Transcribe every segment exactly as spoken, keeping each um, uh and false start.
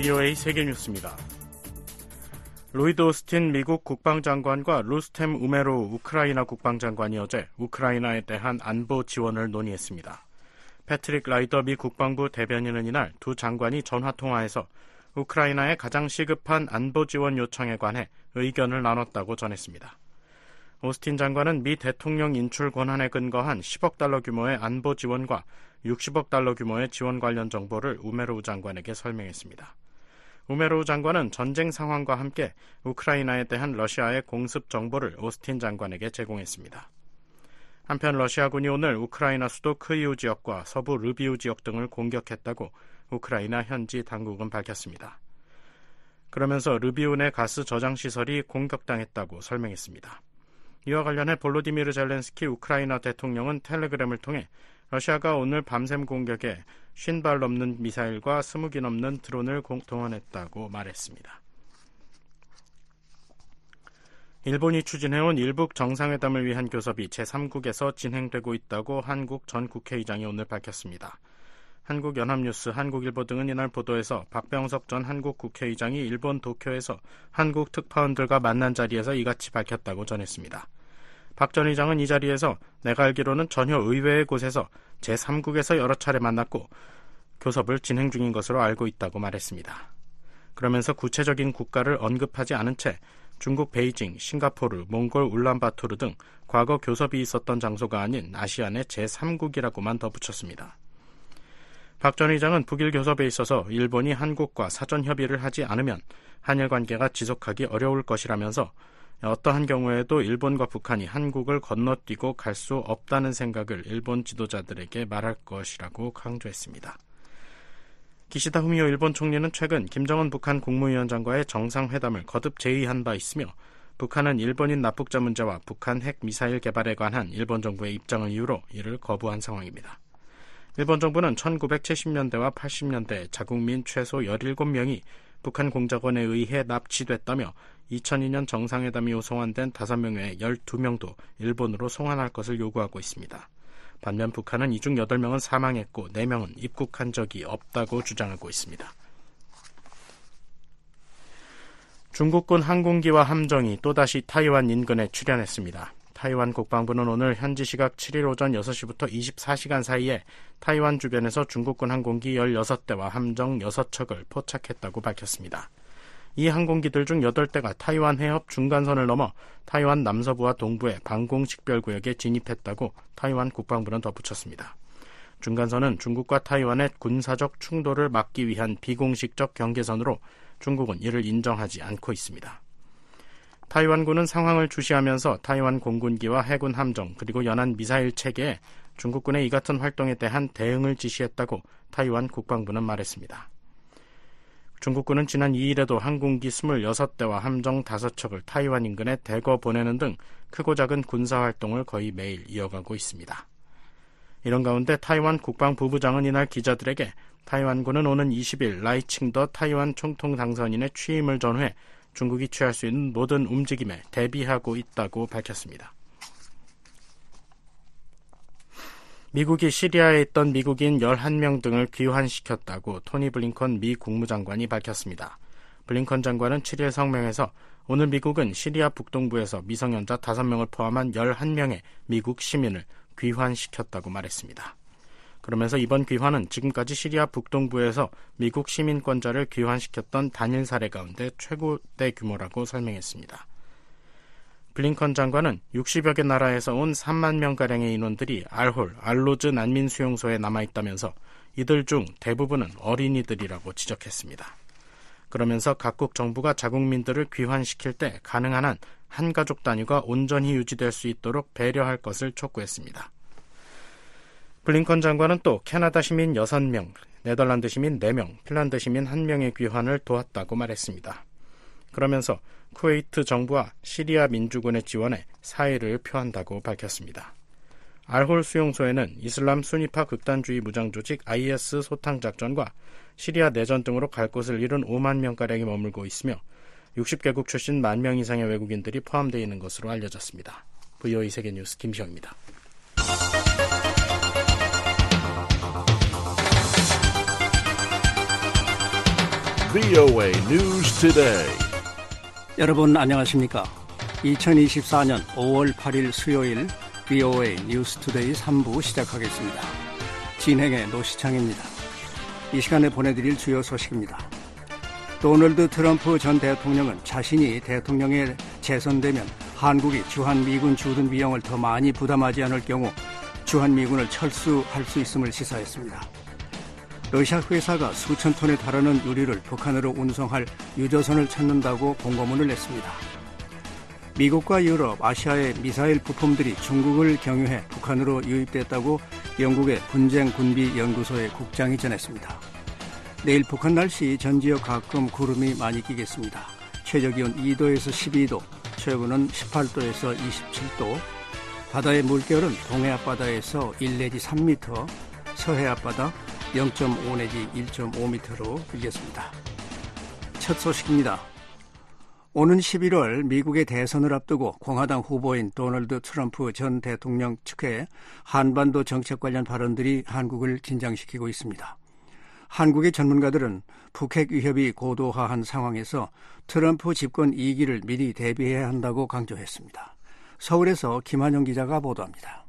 브이오에이 세계뉴스입니다. 로이드 오스틴 미국 국방장관과 루스템 우메로우 우크라이나 국방장관이 어제 우크라이나에 대한 안보 지원을 논의했습니다. 패트릭 라이더 미 국방부 대변인은 이날 두 장관이 전화통화해서 우크라이나의 가장 시급한 안보 지원 요청에 관해 의견을 나눴다고 전했습니다. 오스틴 장관은 미 대통령 인출 권한에 근거한 십억 달러 규모의 안보 지원과 육십억 달러 규모의 지원 관련 정보를 우메로우 장관에게 설명했습니다. 우메로우 장관은 전쟁 상황과 함께 우크라이나에 대한 러시아의 공습 정보를 오스틴 장관에게 제공했습니다. 한편 러시아군이 오늘 우크라이나 수도 크이우 지역과 서부 르비우 지역 등을 공격했다고 우크라이나 현지 당국은 밝혔습니다. 그러면서 르비우 내 가스 저장 시설이 공격당했다고 설명했습니다. 이와 관련해 볼로디미르 젤렌스키 우크라이나 대통령은 텔레그램을 통해 러시아가 오늘 밤샘 공격에 오십 발 넘는 미사일과 이십 기 넘는 드론을 동원했다고 말했습니다. 일본이 추진해온 일북 정상회담을 위한 교섭이 제삼국에서 진행되고 있다고 한국 전 국회의장이 오늘 밝혔습니다. 한국연합뉴스, 한국일보 등은 이날 보도에서 박병석 전 한국 국회의장이 일본 도쿄에서 한국 특파원들과 만난 자리에서 이같이 밝혔다고 전했습니다. 박 전 의장은 이 자리에서 내가 알기로는 전혀 의외의 곳에서 제삼국에서 여러 차례 만났고 교섭을 진행 중인 것으로 알고 있다고 말했습니다. 그러면서 구체적인 국가를 언급하지 않은 채 중국 베이징, 싱가포르, 몽골 울란바토르 등 과거 교섭이 있었던 장소가 아닌 아시안의 제삼국이라고만 덧붙였습니다. 박 전 의장은 북일 교섭에 있어서 일본이 한국과 사전 협의를 하지 않으면 한일 관계가 지속하기 어려울 것이라면서 어떠한 경우에도 일본과 북한이 한국을 건너뛰고 갈 수 없다는 생각을 일본 지도자들에게 말할 것이라고 강조했습니다. 기시다 후미오 일본 총리는 최근 김정은 북한 국무위원장과의 정상회담을 거듭 제의한 바 있으며 북한은 일본인 납북자 문제와 북한 핵 미사일 개발에 관한 일본 정부의 입장을 이유로 이를 거부한 상황입니다. 일본 정부는 천구백칠십 년대와 팔십 년대 자국민 최소 열일곱 명이 북한 공작원에 의해 납치됐다며 이천이 년 정상회담이 이후 송환된 다섯 명 외에 열두 명도 일본으로 송환할 것을 요구하고 있습니다. 반면 북한은 이 중 여덟 명은 사망했고 네 명은 입국한 적이 없다고 주장하고 있습니다. 중국군 항공기와 함정이 또다시 타이완 인근에 출현했습니다. 타이완 국방부는 오늘 현지 시각 칠일 오전 여섯 시부터 이십사 시간 사이에 타이완 주변에서 중국군 항공기 열여섯 대와 함정 여섯 척을 포착했다고 밝혔습니다. 이 항공기들 중 여덟 대가 타이완 해협 중간선을 넘어 타이완 남서부와 동부의 방공식별구역에 진입했다고 타이완 국방부는 덧붙였습니다. 중간선은 중국과 타이완의 군사적 충돌을 막기 위한 비공식적 경계선으로 중국은 이를 인정하지 않고 있습니다. 타이완군은 상황을 주시하면서 타이완 공군기와 해군 함정 그리고 연안 미사일 체계에 중국군의 이 같은 활동에 대한 대응을 지시했다고 타이완 국방부는 말했습니다. 중국군은 지난 이 일에도 항공기 이십육 대와 함정 다섯 척을 타이완 인근에 대거 보내는 등 크고 작은 군사활동을 거의 매일 이어가고 있습니다. 이런 가운데 타이완 국방부부장은 이날 기자들에게 타이완군은 오는 이십 일 라이칭더 타이완 총통 당선인의 취임을 전후해 중국이 취할 수 있는 모든 움직임에 대비하고 있다고 밝혔습니다. 미국이 시리아에 있던 미국인 열한 명 등을 귀환시켰다고 토니 블링컨 미 국무장관이 밝혔습니다. 블링컨 장관은 칠 일 성명에서 오늘 미국은 시리아 북동부에서 미성년자 다섯 명을 포함한 열한 명의 미국 시민을 귀환시켰다고 말했습니다. 그러면서 이번 귀환은 지금까지 시리아 북동부에서 미국 시민권자를 귀환시켰던 단일 사례 가운데 최고대 규모라고 설명했습니다. 블링컨 장관은 육십여 개 나라에서 온 삼만 명가량의 인원들이 알홀, 알로즈 난민 수용소에 남아있다면서 이들 중 대부분은 어린이들이라고 지적했습니다. 그러면서 각국 정부가 자국민들을 귀환시킬 때 가능한 한 한 가족 단위가 온전히 유지될 수 있도록 배려할 것을 촉구했습니다. 블링컨 장관은 또 캐나다 시민 여섯 명, 네덜란드 시민 네 명, 핀란드 시민 한 명의 귀환을 도왔다고 말했습니다. 그러면서 쿠웨이트 정부와 시리아 민주군의 지원에 사의를 표한다고 밝혔습니다. 알홀 수용소에는 이슬람 수니파 극단주의 무장조직 아이에스 소탕작전과 시리아 내전 등으로 갈 곳을 잃은 오만 명가량이 머물고 있으며 육십 개국 출신 만 명 이상의 외국인들이 포함되어 있는 것으로 알려졌습니다. 브이오에이 세계뉴스 김시영입니다. 브이오에이 News Today. 여러분 안녕하십니까? 이천이십사 년 오월 팔일 수요일 브이오에이 뉴스 투데이 삼 부 시작하겠습니다. 진행의 노시창입니다. 이 시간에 보내드릴 주요 소식입니다. 도널드 트럼프 전 대통령은 자신이 대통령에 재선되면 한국이 주한미군 주둔 비용을 더 많이 부담하지 않을 경우 주한미군을 철수할 수 있음을 시사했습니다. 러시아 회사가 수천 톤에 달하는 유리를 북한으로 운송할 유조선을 찾는다고 공고문을 냈습니다. 미국과 유럽, 아시아의 미사일 부품들이 중국을 경유해 북한으로 유입됐다고 영국의 분쟁군비연구소의 국장이 전했습니다. 내일 북한 날씨 전 지역 가끔 구름이 많이 끼겠습니다. 최저기온 이 도에서 십이 도, 최고는 십팔 도에서 이십칠 도, 바다의 물결은 동해 앞바다에서 일 내지 삼 미터, 서해 앞바다 영 점 오 내지 일 점 오 미터로 일겠습니다. 첫 소식입니다. 오는 십일월 미국의 대선을 앞두고 공화당 후보인 도널드 트럼프 전 대통령 측의 한반도 정책 관련 발언들이 한국을 긴장시키고 있습니다. 한국의 전문가들은 북핵 위협이 고도화한 상황에서 트럼프 집권 이 기를 미리 대비해야 한다고 강조했습니다. 서울에서 김한영 기자가 보도합니다.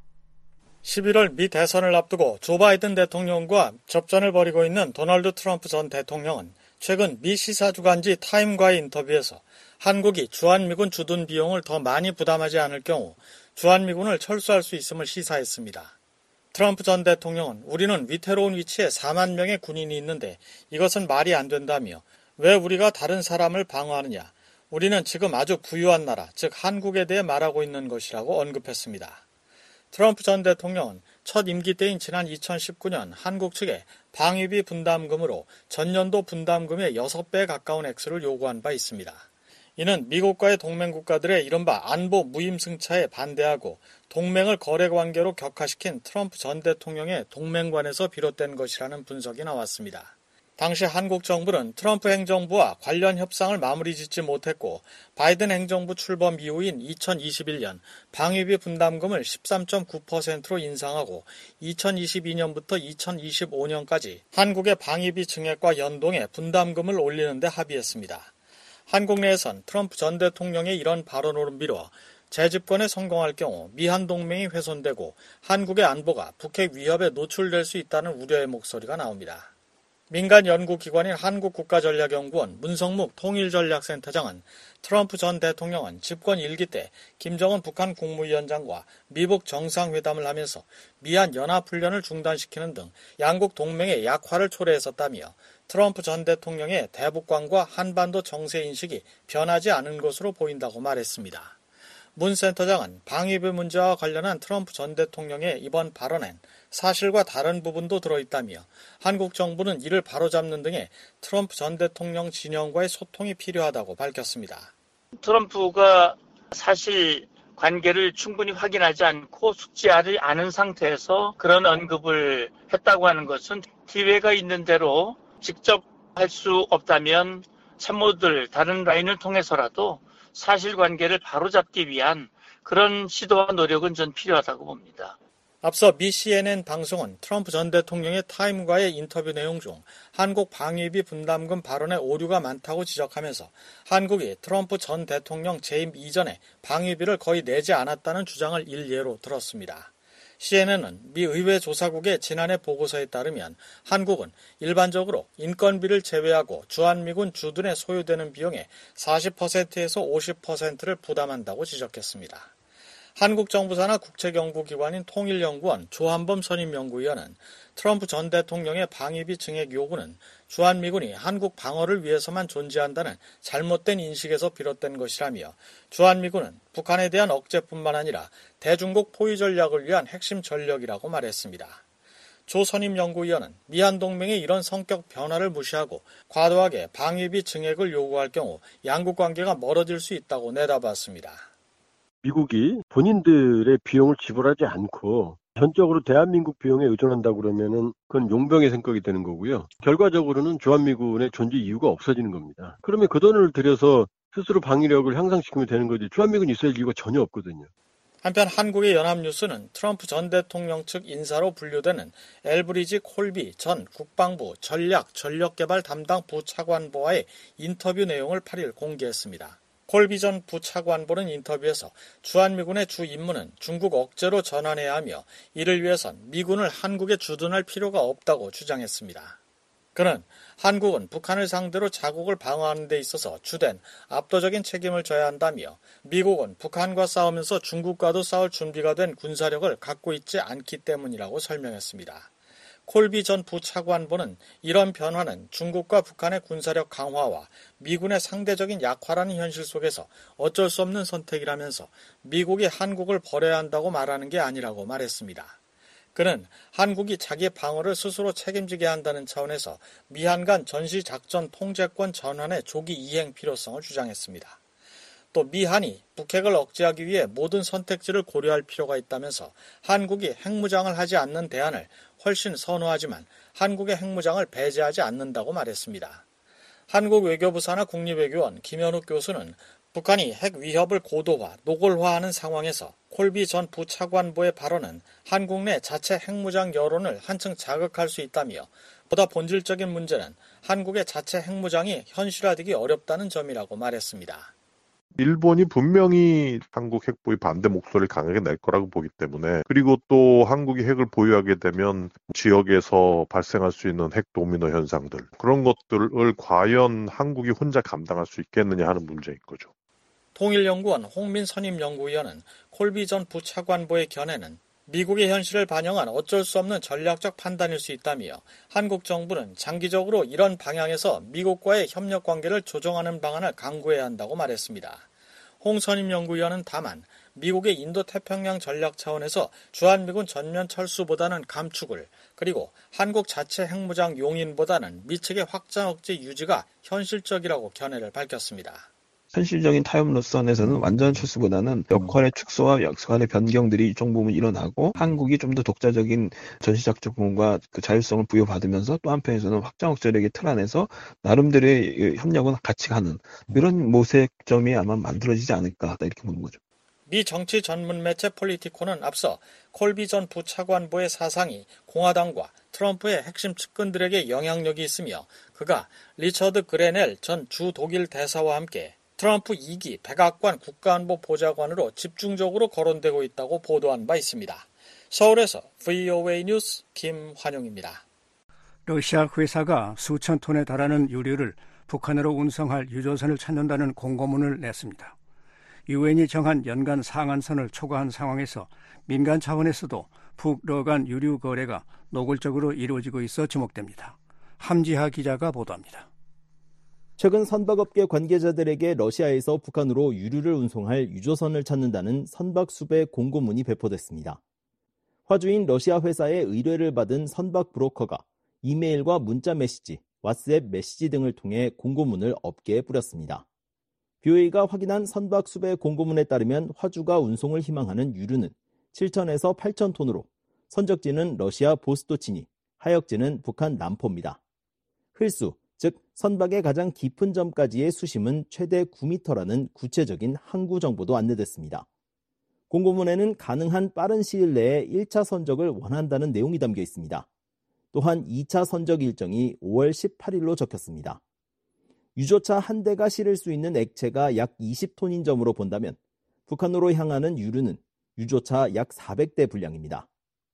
십일월 미 대선을 앞두고 조 바이든 대통령과 접전을 벌이고 있는 도널드 트럼프 전 대통령은 최근 미 시사주간지 타임과의 인터뷰에서 한국이 주한미군 주둔 비용을 더 많이 부담하지 않을 경우 주한미군을 철수할 수 있음을 시사했습니다. 트럼프 전 대통령은 우리는 위태로운 위치에 사만 명의 군인이 있는데 이것은 말이 안 된다며 왜 우리가 다른 사람을 방어하느냐, 우리는 지금 아주 부유한 나라, 즉 한국에 대해 말하고 있는 것이라고 언급했습니다. 트럼프 전 대통령은 첫 임기 때인 지난 이천십구 년 한국 측에 방위비 분담금으로 전년도 분담금의 여섯 배에 가까운 액수를 요구한 바 있습니다. 이는 미국과의 동맹국가들의 이른바 안보 무임승차에 반대하고 동맹을 거래관계로 격화시킨 트럼프 전 대통령의 동맹관에서 비롯된 것이라는 분석이 나왔습니다. 당시 한국 정부는 트럼프 행정부와 관련 협상을 마무리 짓지 못했고 바이든 행정부 출범 이후인 이천이십일 년 방위비 분담금을 십삼 점 구 퍼센트로 인상하고 이천이십이 년부터 이천이십오 년까지 한국의 방위비 증액과 연동해 분담금을 올리는 데 합의했습니다. 한국 내에선 트럼프 전 대통령의 이런 발언으로 미뤄 재집권에 성공할 경우 미한 동맹이 훼손되고 한국의 안보가 북핵 위협에 노출될 수 있다는 우려의 목소리가 나옵니다. 민간 연구기관인 한국국가전략연구원 문성묵 통일전략센터장은 트럼프 전 대통령은 집권 일 기 때 김정은 북한 국무위원장과 미북 정상회담을 하면서 미한 연합훈련을 중단시키는 등 양국 동맹의 약화를 초래했었다며 트럼프 전 대통령의 대북관과 한반도 정세인식이 변하지 않은 것으로 보인다고 말했습니다. 문 센터장은 방위비 문제와 관련한 트럼프 전 대통령의 이번 발언엔 사실과 다른 부분도 들어있다며 한국 정부는 이를 바로잡는 등의 트럼프 전 대통령 진영과의 소통이 필요하다고 밝혔습니다. 트럼프가 사실 관계를 충분히 확인하지 않고 숙지하지 않은 상태에서 그런 언급을 했다고 하는 것은 기회가 있는 대로 직접 할 수 없다면 참모들 다른 라인을 통해서라도 사실관계를 바로잡기 위한 그런 시도와 노력은 전 필요하다고 봅니다. 앞서 미 씨엔엔 방송은 트럼프 전 대통령의 타임과의 인터뷰 내용 중 한국 방위비 분담금 발언에 오류가 많다고 지적하면서 한국이 트럼프 전 대통령 재임 이전에 방위비를 거의 내지 않았다는 주장을 일례로 들었습니다. 씨엔엔은 미 의회 조사국의 지난해 보고서에 따르면 한국은 일반적으로 인건비를 제외하고 주한미군 주둔에 소요되는 비용의 사십 퍼센트에서 오십 퍼센트를 부담한다고 지적했습니다. 한국 정부 산하 국책연구기관인 통일연구원 조한범 선임연구위원은 트럼프 전 대통령의 방위비 증액 요구는 주한미군이 한국 방어를 위해서만 존재한다는 잘못된 인식에서 비롯된 것이라며 주한미군은 북한에 대한 억제뿐만 아니라 대중국 포위 전략을 위한 핵심 전력이라고 말했습니다. 조 선임연구위원은 미한동맹의 이런 성격 변화를 무시하고 과도하게 방위비 증액을 요구할 경우 양국 관계가 멀어질 수 있다고 내다봤습니다. 미국이 본인들의 비용을 지불하지 않고 전적으로 대한민국 비용에 의존한다고 그러면은 그건 용병의 생각이 되는 거고요. 결과적으로는 주한미군의 존재 이유가 없어지는 겁니다. 그러면 그 돈을 들여서 스스로 방위력을 향상시키면 되는 거지 주한미군이 있어야 할 이유가 전혀 없거든요. 한편 한국의 연합뉴스는 트럼프 전 대통령 측 인사로 분류되는 엘브리지 콜비 전 국방부 전략 전력개발 담당 부차관보와의 인터뷰 내용을 팔 일 공개했습니다. 콜비 전 부차관보는 인터뷰에서 주한미군의 주 임무는 중국 억제로 전환해야 하며 이를 위해선 미군을 한국에 주둔할 필요가 없다고 주장했습니다. 그는 한국은 북한을 상대로 자국을 방어하는 데 있어서 주된 압도적인 책임을 져야 한다며 미국은 북한과 싸우면서 중국과도 싸울 준비가 된 군사력을 갖고 있지 않기 때문이라고 설명했습니다. 콜비 전 부차관보는 이런 변화는 중국과 북한의 군사력 강화와 미군의 상대적인 약화라는 현실 속에서 어쩔 수 없는 선택이라면서 미국이 한국을 버려야 한다고 말하는 게 아니라고 말했습니다. 그는 한국이 자기의 방어를 스스로 책임지게 한다는 차원에서 미한 간 전시작전 통제권 전환의 조기 이행 필요성을 주장했습니다. 또 미한이 북핵을 억제하기 위해 모든 선택지를 고려할 필요가 있다면서 한국이 핵무장을 하지 않는 대안을 훨씬 선호하지만 한국의 핵무장을 배제하지 않는다고 말했습니다. 한국 외교부 산하 국립외교원 김현욱 교수는 북한이 핵 위협을 고도화, 노골화하는 상황에서 콜비 전 부차관보의 발언은 한국 내 자체 핵무장 여론을 한층 자극할 수 있다며 보다 본질적인 문제는 한국의 자체 핵무장이 현실화되기 어렵다는 점이라고 말했습니다. 일본이 분명히 한국 핵 보유 반대 목소리를 강하게 낼 거라고 보기 때문에, 그리고 또 한국이 핵을 보유하게 되면 지역에서 발생할 수 있는 핵 도미노 현상들, 그런 것들을 과연 한국이 혼자 감당할 수 있겠느냐 하는 문제인 거죠. 통일연구원 홍민 선임연구위원은 콜비 전 부차관보의 견해는 미국의 현실을 반영한 어쩔 수 없는 전략적 판단일 수 있다며 한국 정부는 장기적으로 이런 방향에서 미국과의 협력 관계를 조정하는 방안을 강구해야 한다고 말했습니다. 홍 선임연구위원은 다만 미국의 인도태평양 전략 차원에서 주한미군 전면 철수보다는 감축을, 그리고 한국 자체 핵무장 용인보다는 미측의 확장 억제 유지가 현실적이라고 견해를 밝혔습니다. 현실적인 타협로선에서는 완전 철수보다는 역할의 축소와 역할의 변경들이 일정 부분 일어나고 한국이 좀 더 독자적인 전시작전권과 그 자율성을 부여받으면서 또 한편에서는 확장 억제력의 틀 안에서 나름대로의 협력은 같이 가는 이런 모색점이 아마 만들어지지 않을까 이렇게 보는 거죠. 미 정치 전문 매체 폴리티코는 앞서 콜비 전 부차관보의 사상이 공화당과 트럼프의 핵심 측근들에게 영향력이 있으며 그가 리처드 그레넬 전 주 독일 대사와 함께 트럼프 이 기 백악관 국가안보 보좌관으로 집중적으로 거론되고 있다고 보도한 바 있습니다. 서울에서 브이오에이 뉴스 김환용입니다. 러시아 회사가 수천 톤에 달하는 유류를 북한으로 운송할 유조선을 찾는다는 공고문을 냈습니다. 유엔이 정한 연간 상한선을 초과한 상황에서 민간 차원에서도 북러 간 유류 거래가 노골적으로 이루어지고 있어 주목됩니다. 함지하 기자가 보도합니다. 최근 선박업계 관계자들에게 러시아에서 북한으로 유류를 운송할 유조선을 찾는다는 선박수배 공고문이 배포됐습니다. 화주인 러시아 회사의 의뢰를 받은 선박 브로커가 이메일과 문자 메시지, 왓츠앱 메시지 등을 통해 공고문을 업계에 뿌렸습니다. 비오에이가 확인한 선박수배 공고문에 따르면 화주가 운송을 희망하는 유류는 칠천에서 팔천 톤으로 선적지는 러시아 보스토치니, 하역지는 북한 남포입니다. 흘수, 즉 선박의 가장 깊은 점까지의 수심은 최대 구 미터라는 구체적인 항구 정보도 안내됐습니다. 공고문에는 가능한 빠른 시일 내에 일 차 선적을 원한다는 내용이 담겨 있습니다. 또한 이 차 선적 일정이 오월 십팔일로 적혔습니다. 유조차 한 대가 실을 수 있는 액체가 약 이십 톤인 점으로 본다면 북한으로 향하는 유류는 유조차 약 사백 대 분량입니다.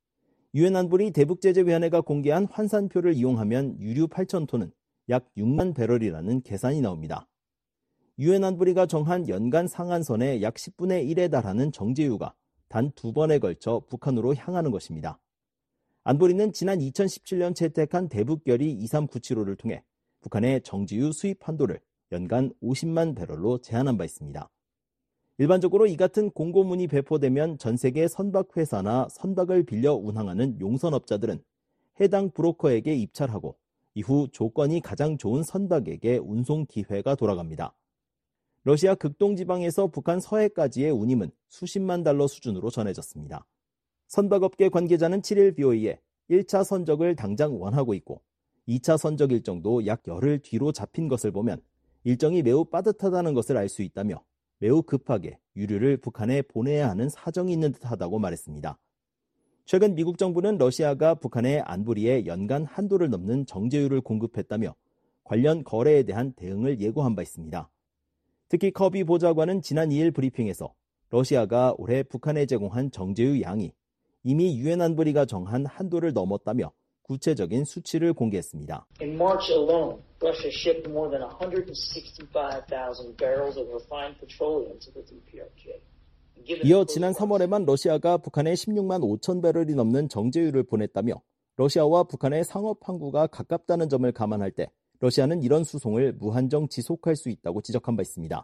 유엔 안보리 대북제재위원회가 공개한 환산표를 이용하면 유류 팔천 톤은 약 육만 배럴이라는 계산이 나옵니다. 유엔 안보리가 정한 연간 상한선의 약 십분의 일에 달하는 정제유가 단 두 번에 걸쳐 북한으로 향하는 것입니다. 안보리는 지난 이천십칠년 채택한 대북결의 이삼구칠오를 통해 북한의 정제유 수입 한도를 연간 오십만 배럴로 제한한 바 있습니다. 일반적으로 이 같은 공고문이 배포되면 전 세계 선박회사나 선박을 빌려 운항하는 용선업자들은 해당 브로커에게 입찰하고 이후 조건이 가장 좋은 선박에게 운송 기회가 돌아갑니다. 러시아 극동지방에서 북한 서해까지의 운임은 수십만 달러 수준으로 전해졌습니다. 선박업계 관계자는 칠일 비오에이에 일 차 선적을 당장 원하고 있고 이 차 선적 일정도 약 열흘 뒤로 잡힌 것을 보면 일정이 매우 빠듯하다는 것을 알 수 있다며 매우 급하게 유류를 북한에 보내야 하는 사정이 있는 듯하다고 말했습니다. 최근 미국 정부는 러시아가 북한의 안보리에 연간 한도를 넘는 정제유를 공급했다며 관련 거래에 대한 대응을 예고한 바 있습니다. 특히 커비 보좌관은 지난 이 일 브리핑에서 러시아가 올해 북한에 제공한 정제유 양이 이미 유엔 안보리가 정한 한도를 넘었다며 구체적인 수치를 공개했습니다. In March alone, Russia shipped more than one hundred sixty-five thousand barrels of refined petroleum to the 디피아르케이. 이어 지난 삼월에만 러시아가 북한에 십육만 오천 배럴이 넘는 정제유를 보냈다며 러시아와 북한의 상업 항구가 가깝다는 점을 감안할 때 러시아는 이런 수송을 무한정 지속할 수 있다고 지적한 바 있습니다.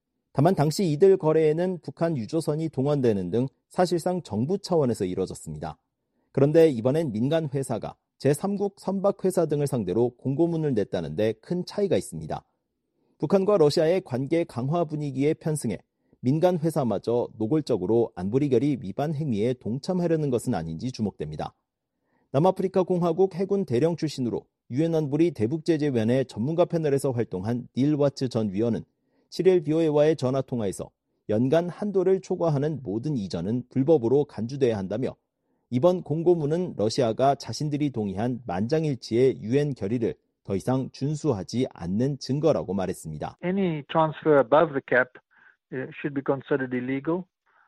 다만 당시 이들 거래에는 북한 유조선이 동원되는 등 사실상 정부 차원에서 이뤄졌습니다. 그런데 이번엔 민간 회사가 제삼국 선박회사 등을 상대로 공고문을 냈다는데 큰 차이가 있습니다. 북한과 러시아의 관계 강화 분위기에 편승해 민간 회사마저 노골적으로 안보리 결의 위반 행위에 동참하려는 것은 아닌지 주목됩니다. 남아프리카 공화국 해군 대령 출신으로 유엔 안보리 대북제재위원회 전문가 패널에서 활동한 닐 와츠 전 위원은 칠 일 비오에이와의 전화통화에서 연간 한도를 초과하는 모든 이전은 불법으로 간주돼야 한다며 이번 공고문은 러시아가 자신들이 동의한 만장일치의 유엔 결의를 더 이상 준수하지 않는 증거라고 말했습니다. Any transfer above the cap should be considered illegal.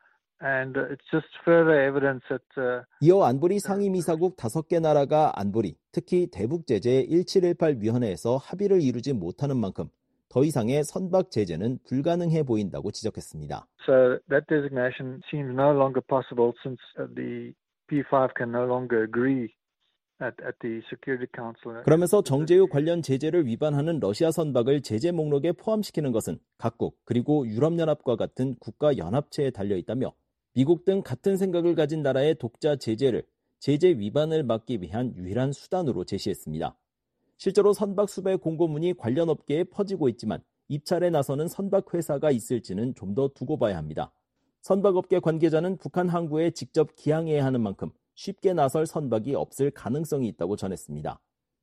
And it's just further evidence that, uh, 이어 안보리 상임이사국 다섯 개 나라가 안보리, 특히 대북제재 일칠일팔 위원회에서 합의를 이루지 못하는 만큼 더 이상의 선박 제재는 불가능해 보인다고 지적했습니다. So that designation seems no longer possible since the 피 파이브 can no longer agree at, at the Security Council. 그러면서 정제유 관련 제재를 위반하는 러시아 선박을 제재 목록에 포함시키는 것은 각국 그리고 유럽연합과 같은 국가 연합체에 달려 있다며 미국 등 같은 생각을 가진 나라의 독자 제재를 제재 위반을 막기 위한 유일한 수단으로 제시했습니다. 실제로 선박 수배 공고문이 관련 업계에 퍼지고 있지만 입찰에 나서는 선박 회사가 있을지는 좀 더 두고 봐야 합니다. 선박업계 관계자는 북한 항구에 직접 기항해야 하는 만큼 쉽게 나설 선박이 없을 가능성이 있다고 전했습니다.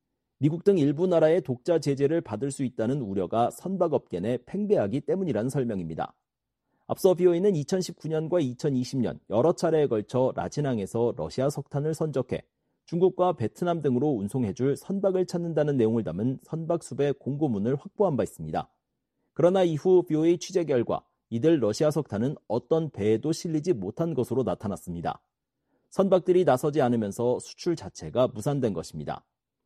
미국 등 일부 나라의 독자 제재를 받을 수 있다는 우려가 선박업계 내 팽배하기 때문이라는 설명입니다. 앞서 비오이는 이천십구 년과 이천이십 년 여러 차례에 걸쳐 라진항에서 러시아 석탄을 선적해 중국과 베트남 등으로 운송해줄 선박을 찾는다는 내용을 담은 선박 수배 공고문을 확보한 바 있습니다. 그러나 이후 비오이 취재 결과 이들 러시아 석탄은 어떤 배에도 실리지 못한 것으로 나타났습니다. 선박들이 나서지 않으면서 수출 자체가 무산된 것입니다.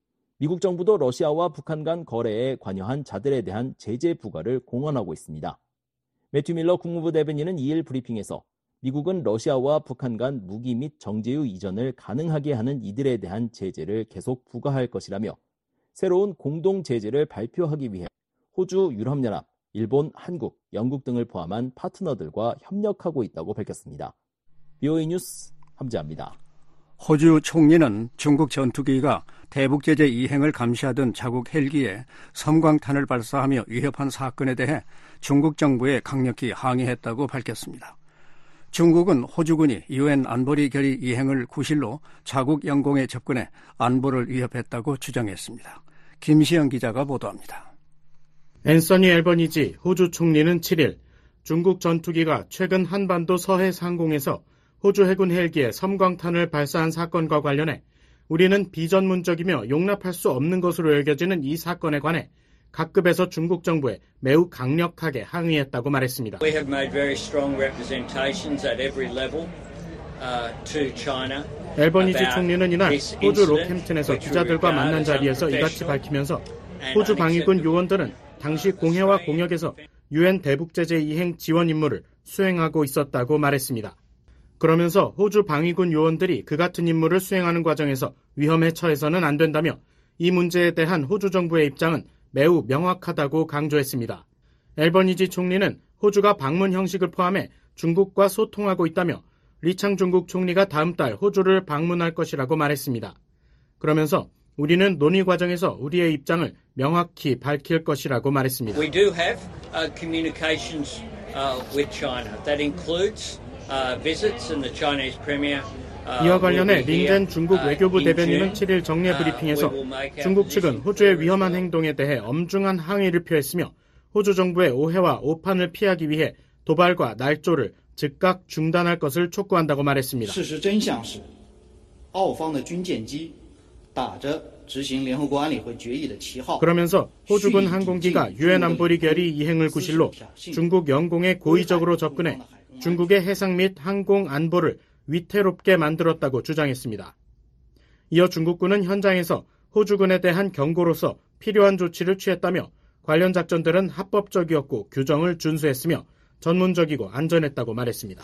미국 정부도 러시아와 북한 간 거래에 관여한 자들에 대한 제재 부과를 공언하고 있습니다. 매튜 밀러 국무부 대변인은 이 일 브리핑에서 미국은 러시아와 북한 간 무기 및 정제유 이전을 가능하게 하는 이들에 대한 제재를 계속 부과할 것이라며 새로운 공동 제재를 발표하기 위해 호주, 유럽연합, 일본, 한국, 영국 등을 포함한 파트너들과 협력하고 있다고 밝혔습니다. 비오에이 뉴스 함재합니다. 호주 총리는 중국 전투기가 대북제재 이행을 감시하던 자국 헬기에 섬광탄을 발사하며 위협한 사건에 대해 중국 정부에 강력히 항의했다고 밝혔습니다. 중국은 호주군이 유엔 안보리 결의 이행을 구실로 자국 영공에 접근해 안보를 위협했다고 주장했습니다. 김시영 기자가 보도합니다. 앤서니 앨버니지 호주 총리는 칠 일 중국 전투기가 최근 한반도 서해 상공에서 호주 해군 헬기에 섬광탄을 발사한 사건과 관련해 우리는 비전문적이며 용납할 수 없는 것으로 여겨지는 이 사건에 관해 각급에서 중국 정부에 매우 강력하게 항의했다고 말했습니다. We have made very strong representations at every level uh, to China. 앨버니지 총리는 이날 호주 로캠튼에서 기자들과 만난 자리에서 이같이 밝히면서 호주 방위군 요원들은 당시 공해와 공역에서 유엔 대북제재 이행 지원 임무를 수행하고 있었다고 말했습니다. 그러면서 호주 방위군 요원들이 그 같은 임무를 수행하는 과정에서 위험에 처해서는 안 된다며 이 문제에 대한 호주 정부의 입장은 매우 명확하다고 강조했습니다. 앨버니지 총리는 호주가 방문 형식을 포함해 중국과 소통하고 있다며 리창 중국 총리가 다음 달 호주를 방문할 것이라고 말했습니다. 그러면서 우리는 논의 과정에서 우리의 입장을 명확히 밝힐 것이라고 말했습니다. We do have uh, communications uh, with China. That includes uh, visits and the Chinese premier. 이와 관련해 링젠 중국 외교부 대변인은 칠 일 정례 브리핑에서 중국 측은 호주의 위험한 행동에 대해 엄중한 항의를 표했으며 호주 정부의 오해와 오판을 피하기 위해 도발과 날조를 즉각 중단할 것을 촉구한다고 말했습니다. 그러면서 호주군 항공기가 유엔 안보리 결의 이행을 구실로 중국 영공에 고의적으로 접근해 중국의 해상 및 항공 안보를 위태롭게 만들었다고 주장했습니다. 이어 중국군은 현장에서 호주군에 대한 경고로서 필요한 조치를 취했다며 관련 작전들은 합법적이었고 규정을 준수했으며 전문적이고 안전했다고 말했습니다.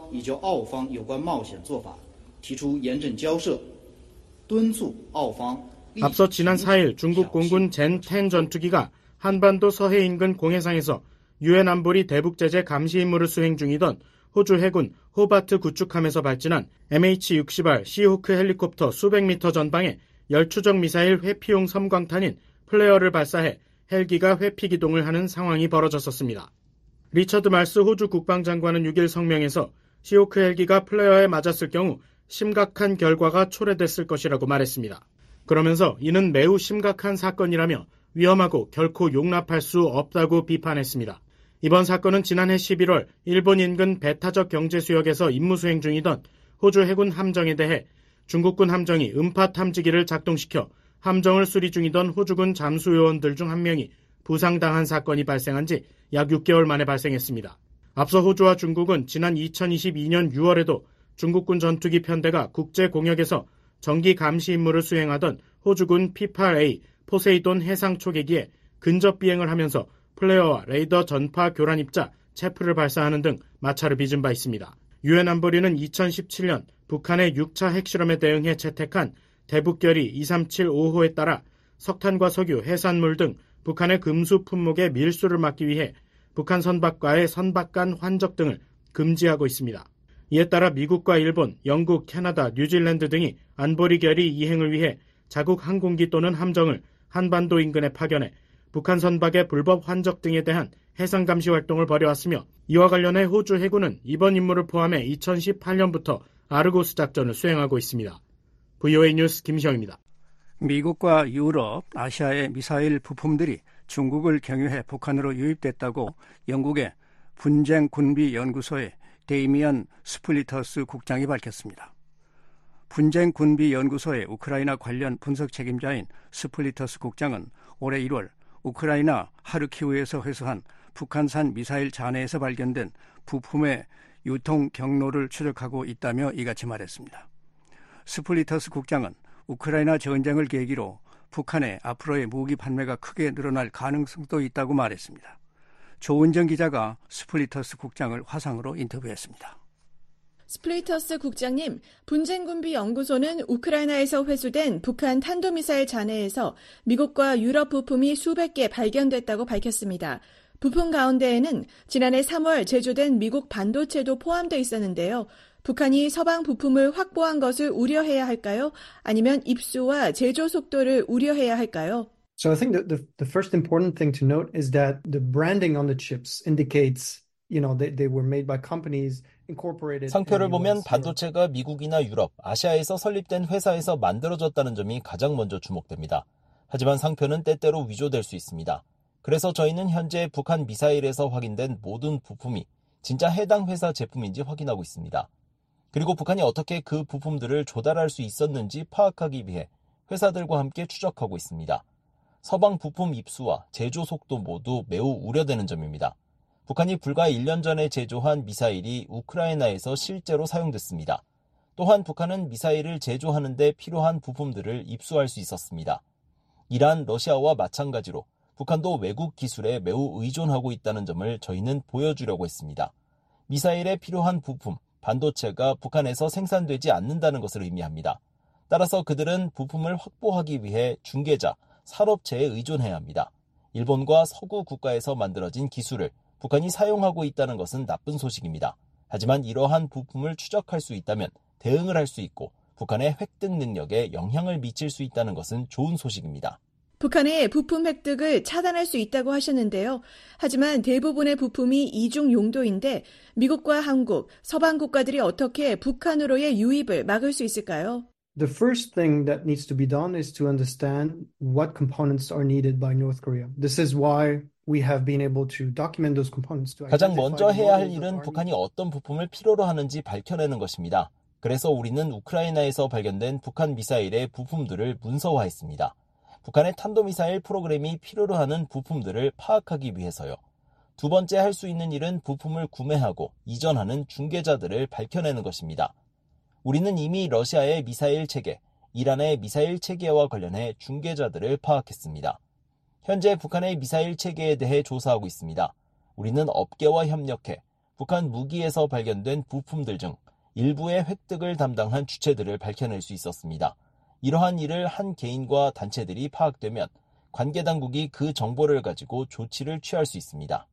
앞서 지난 사 일 중국 공군 젠 텐 전투기가 한반도 서해 인근 공해상에서 유엔 안보리 대북제재 감시 임무를 수행 중이던 호주 해군 호바트 구축함에서 발진한 엠에이치 육십 알 시호크 헬리콥터 수백 미터 전방에 열추적 미사일 회피용 섬광탄인 플레어를 발사해 헬기가 회피 기동을 하는 상황이 벌어졌었습니다. 리처드 말스 호주 국방장관은 육 일 성명에서 시호크 헬기가 플레어에 맞았을 경우 심각한 결과가 초래됐을 것이라고 말했습니다. 그러면서 이는 매우 심각한 사건이라며 위험하고 결코 용납할 수 없다고 비판했습니다. 이번 사건은 지난해 십일월 일본 인근 배타적 경제수역에서 임무 수행 중이던 호주 해군 함정에 대해 중국군 함정이 음파 탐지기를 작동시켜 함정을 수리 중이던 호주군 잠수요원들 중 한 명이 부상당한 사건이 발생한 지 약 육 개월 만에 발생했습니다. 앞서 호주와 중국은 지난 이천이십이 년 유월에도 중국군 전투기 편대가 국제 공역에서 정기 감시 임무를 수행하던 호주군 피 팔 에이 포세이돈 해상 초계기에 근접 비행을 하면서 플레어와 레이더 전파 교란 입자 체프를 발사하는 등 마찰을 빚은 바 있습니다. 유엔 안보리는 이천십칠 년 북한의 육 차 핵실험에 대응해 채택한 대북결의 이삼칠오 호에 따라 석탄과 석유, 해산물 등 북한의 금수 품목의 밀수를 막기 위해 북한 선박과의 선박 간 환적 등을 금지하고 있습니다. 이에 따라 미국과 일본, 영국, 캐나다, 뉴질랜드 등이 안보리 결의 이행을 위해 자국 항공기 또는 함정을 한반도 인근에 파견해 북한 선박의 불법 환적 등에 대한 해상 감시 활동을 벌여왔으며 이와 관련해 호주 해군은 이번 임무를 포함해 이천십팔 년부터 아르고스 작전을 수행하고 있습니다. 브이오에이 뉴스 김시영입니다. 미국과 유럽, 아시아의 미사일 부품들이 중국을 경유해 북한으로 유입됐다고 영국의 분쟁군비연구소의 데이미언 스플리터스 국장이 밝혔습니다. 분쟁군비연구소의 우크라이나 관련 분석 책임자인 스플리터스 국장은 올해 일월 우크라이나 하르키우에서 회수한 북한산 미사일 잔해에서 발견된 부품의 유통 경로를 추적하고 있다며 이같이 말했습니다. 스플리터스 국장은 우크라이나 전쟁을 계기로 북한의 앞으로의 무기 판매가 크게 늘어날 가능성도 있다고 말했습니다. 조은정 기자가 스플리터스 국장을 화상으로 인터뷰했습니다. 스플리터스 국장님, 분쟁군비연구소는 우크라이나에서 회수된 북한 탄도미사일 잔해에서 미국과 유럽 부품이 수백 개 발견됐다고 밝혔습니다. 부품 가운데에는 지난해 삼월 제조된 미국 반도체도 포함되어 있었는데요. 북한이 서방 부품을 확보한 것을 우려해야 할까요? 아니면 입수와 제조 속도를 우려해야 할까요? So I think that the, the first important thing to note is that the branding on the chips indicates, you know, they, they were made by companies incorporated. 상표를 보면 반도체가 미국이나 유럽, 아시아에서 설립된 회사에서 만들어졌다는 점이 가장 먼저 주목됩니다. 하지만 상표는 때때로 위조될 수 있습니다. 그래서 저희는 현재 북한 미사일에서 확인된 모든 부품이 진짜 해당 회사 제품인지 확인하고 있습니다. 그리고 북한이 어떻게 그 부품들을 조달할 수 있었는지 파악하기 위해 회사들과 함께 추적하고 있습니다. 서방 부품 입수와 제조 속도 모두 매우 우려되는 점입니다. 북한이 불과 일 년 전에 제조한 미사일이 우크라이나에서 실제로 사용됐습니다. 또한 북한은 미사일을 제조하는 데 필요한 부품들을 입수할 수 있었습니다. 이란, 러시아와 마찬가지로 북한도 외국 기술에 매우 의존하고 있다는 점을 저희는 보여주려고 했습니다. 미사일에 필요한 부품, 반도체가 북한에서 생산되지 않는다는 것을 의미합니다. 따라서 그들은 부품을 확보하기 위해 중개자, 산업체에 의존해야 합니다. 일본과 서구 국가에서 만들어진 기술을 북한이 사용하고 있다는 것은 나쁜 소식입니다. 하지만 이러한 부품을 추적할 수 있다면 대응을 할 수 있고 북한의 획득 능력에 영향을 미칠 수 있다는 것은 좋은 소식입니다. 북한의 부품 획득을 차단할 수 있다고 하셨는데요. 하지만 대부분의 부품이 이중 용도인데 미국과 한국, 서방 국가들이 어떻게 북한으로의 유입을 막을 수 있을까요? The first thing that needs to be done is to understand what components are needed by North Korea. This is why we have been able to document those components to 가장 identify 먼저 the 해야 할 models of 일은 army. 북한이 어떤 부품을 필요로 하는지 밝혀내는 것입니다. 그래서 우리는 우크라이나에서 발견된 북한 미사일의 부품들을 문서화했습니다. 북한의 탄도미사일 프로그램이 필요로 하는 부품들을 파악하기 위해서요. 두 번째 할 수 있는 일은 부품을 구매하고 이전하는 중개자들을 밝혀내는 것입니다. 우리는 이미 러시아의 미사일 체계, 이란의 미사일 체계와 관련해 중개자들을 파악했습니다. 현재 북한의 미사일 체계에 대해 조사하고 있습니다. 우리는 업계와 협력해 북한 무기에서 발견된 부품들 중 일부의 획득을 담당한 주체들을 밝혀낼 수 있었습니다. 이러한 일을 한 개인과 단체들이 파악되면 관계 당국이 그 정보를 가지고 조치를 취할 수 있습니다.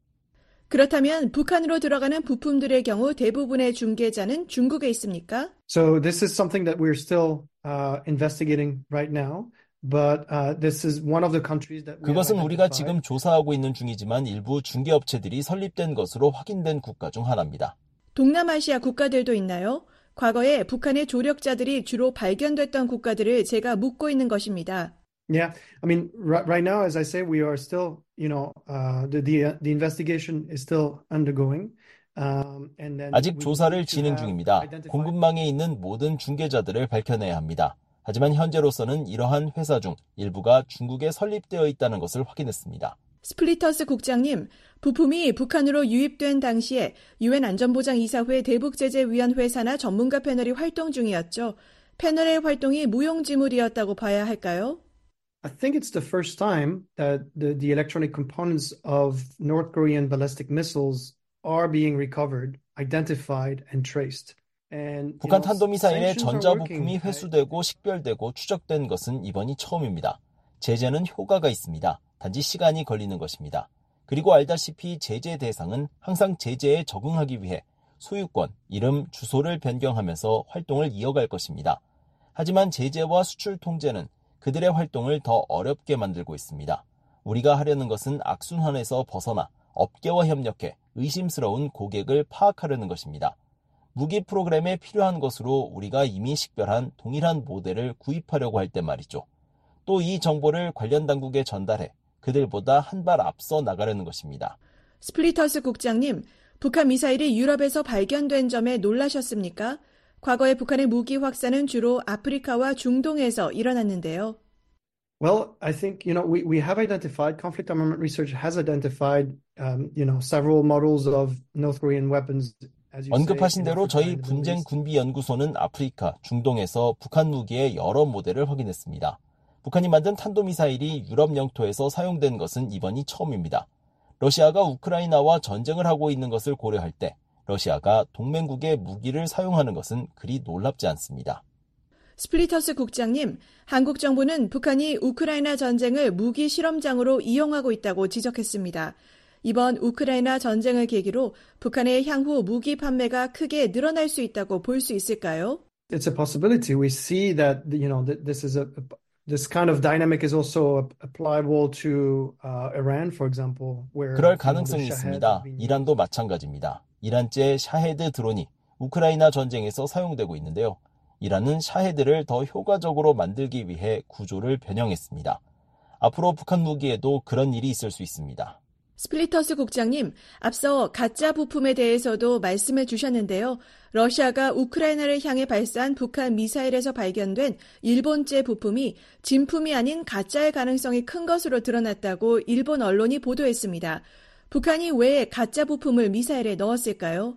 그렇다면 북한으로 들어가는 부품들의 경우 대부분의 중개자는 중국에 있습니까? So this is something that we're still uh, investigating right now, but uh, this is one of the countries that we 그것은 have 우리가 identified. 지금 조사하고 있는 중이지만 일부 중개업체들이 설립된 것으로 확인된 국가 중 하나입니다. 동남아시아 국가들도 있나요? 과거에 북한의 조력자들이 주로 발견됐던 국가들을 제가 묻고 있는 것입니다. Yeah, I mean, right, right now, as I say, we are still, you know, uh, the the the investigation is still undergoing. Um, and then 아직 we 조사를 need to 진행 have 중입니다. identified- 공급망에 있는 모든 중개자들을 밝혀내야 합니다. 하지만 현재로서는 이러한 회사 중 일부가 중국에 설립되어 있다는 것을 확인했습니다. 스플리터스 국장님, 부품이 북한으로 유입된 당시에 유엔 안전보장이사회 대북제재위원회 산하 전문가 패널이 활동 중이었죠. 패널의 활동이 무용지물이었다고 봐야 할까요? I think it's the first time that the, the electronic components of North Korean ballistic missiles are being recovered, identified, and traced. And, you 북한 know, 탄도미사일의 sanctions are 전자 working. 부품이 회수되고 식별되고 추적된 것은 이번이 처음입니다. 제재는 효과가 있습니다. 단지 시간이 걸리는 것입니다. 그리고 알다시피 제재 대상은 항상 제재에 적응하기 위해 소유권, 이름, 주소를 변경하면서 활동을 이어갈 것입니다. 하지만 제재와 수출 통제는 그들의 활동을 더 어렵게 만들고 있습니다. 우리가 하려는 것은 악순환에서 벗어나 업계와 협력해 의심스러운 고객을 파악하려는 것입니다. 무기 프로그램에 필요한 것으로 우리가 이미 식별한 동일한 모델을 구입하려고 할 때 말이죠. 또 이 정보를 관련 당국에 전달해 그들보다 한 발 앞서 나가려는 것입니다. 스플리터스 국장님, 북한 미사일이 유럽에서 발견된 점에 놀라셨습니까? 과거에 북한의 무기 확산은 주로 아프리카와 중동에서 일어났는데요. Well, I think, you know, we, we have identified, conflict armament research has identified, um, you know, several models of North Korean weapons. As you 언급하신 say, in 대로 Africa 저희 and the Middle 분쟁 East. 군비 연구소는 아프리카, 중동에서 북한 무기의 여러 모델을 확인했습니다. 북한이 만든 탄도미사일이 유럽 영토에서 사용된 것은 이번이 처음입니다. 러시아가 우크라이나와 전쟁을 하고 있는 것을 고려할 때 러시아가 동맹국의 무기를 사용하는 것은 그리 놀랍지 않습니다. 스플리터스 국장님, 한국 정부는 북한이 우크라이나 전쟁을 무기 실험장으로 이용하고 있다고 지적했습니다. 이번 우크라이나 전쟁을 계기로 북한의 향후 무기 판매가 크게 늘어날 수 있다고 볼 수 있을까요? It's a possibility. We see that, you know, that this is a, this kind of dynamic is also applicable to uh, Iran, for example, where 그럴 you know, the 가능성이 Shahed 있습니다. have been 이란도 마찬가지입니다. 이란제 샤헤드 드론이 우크라이나 전쟁에서 사용되고 있는데요. 이란은 샤헤드를 더 효과적으로 만들기 위해 구조를 변형했습니다. 앞으로 북한 무기에도 그런 일이 있을 수 있습니다. 스플리터스 국장님, 앞서 가짜 부품에 대해서도 말씀해 주셨는데요. 러시아가 우크라이나를 향해 발사한 북한 미사일에서 발견된 일본제 부품이 진품이 아닌 가짜의 가능성이 큰 것으로 드러났다고 일본 언론이 보도했습니다. 북한이 왜 가짜 부품을 미사일에 넣었을까요?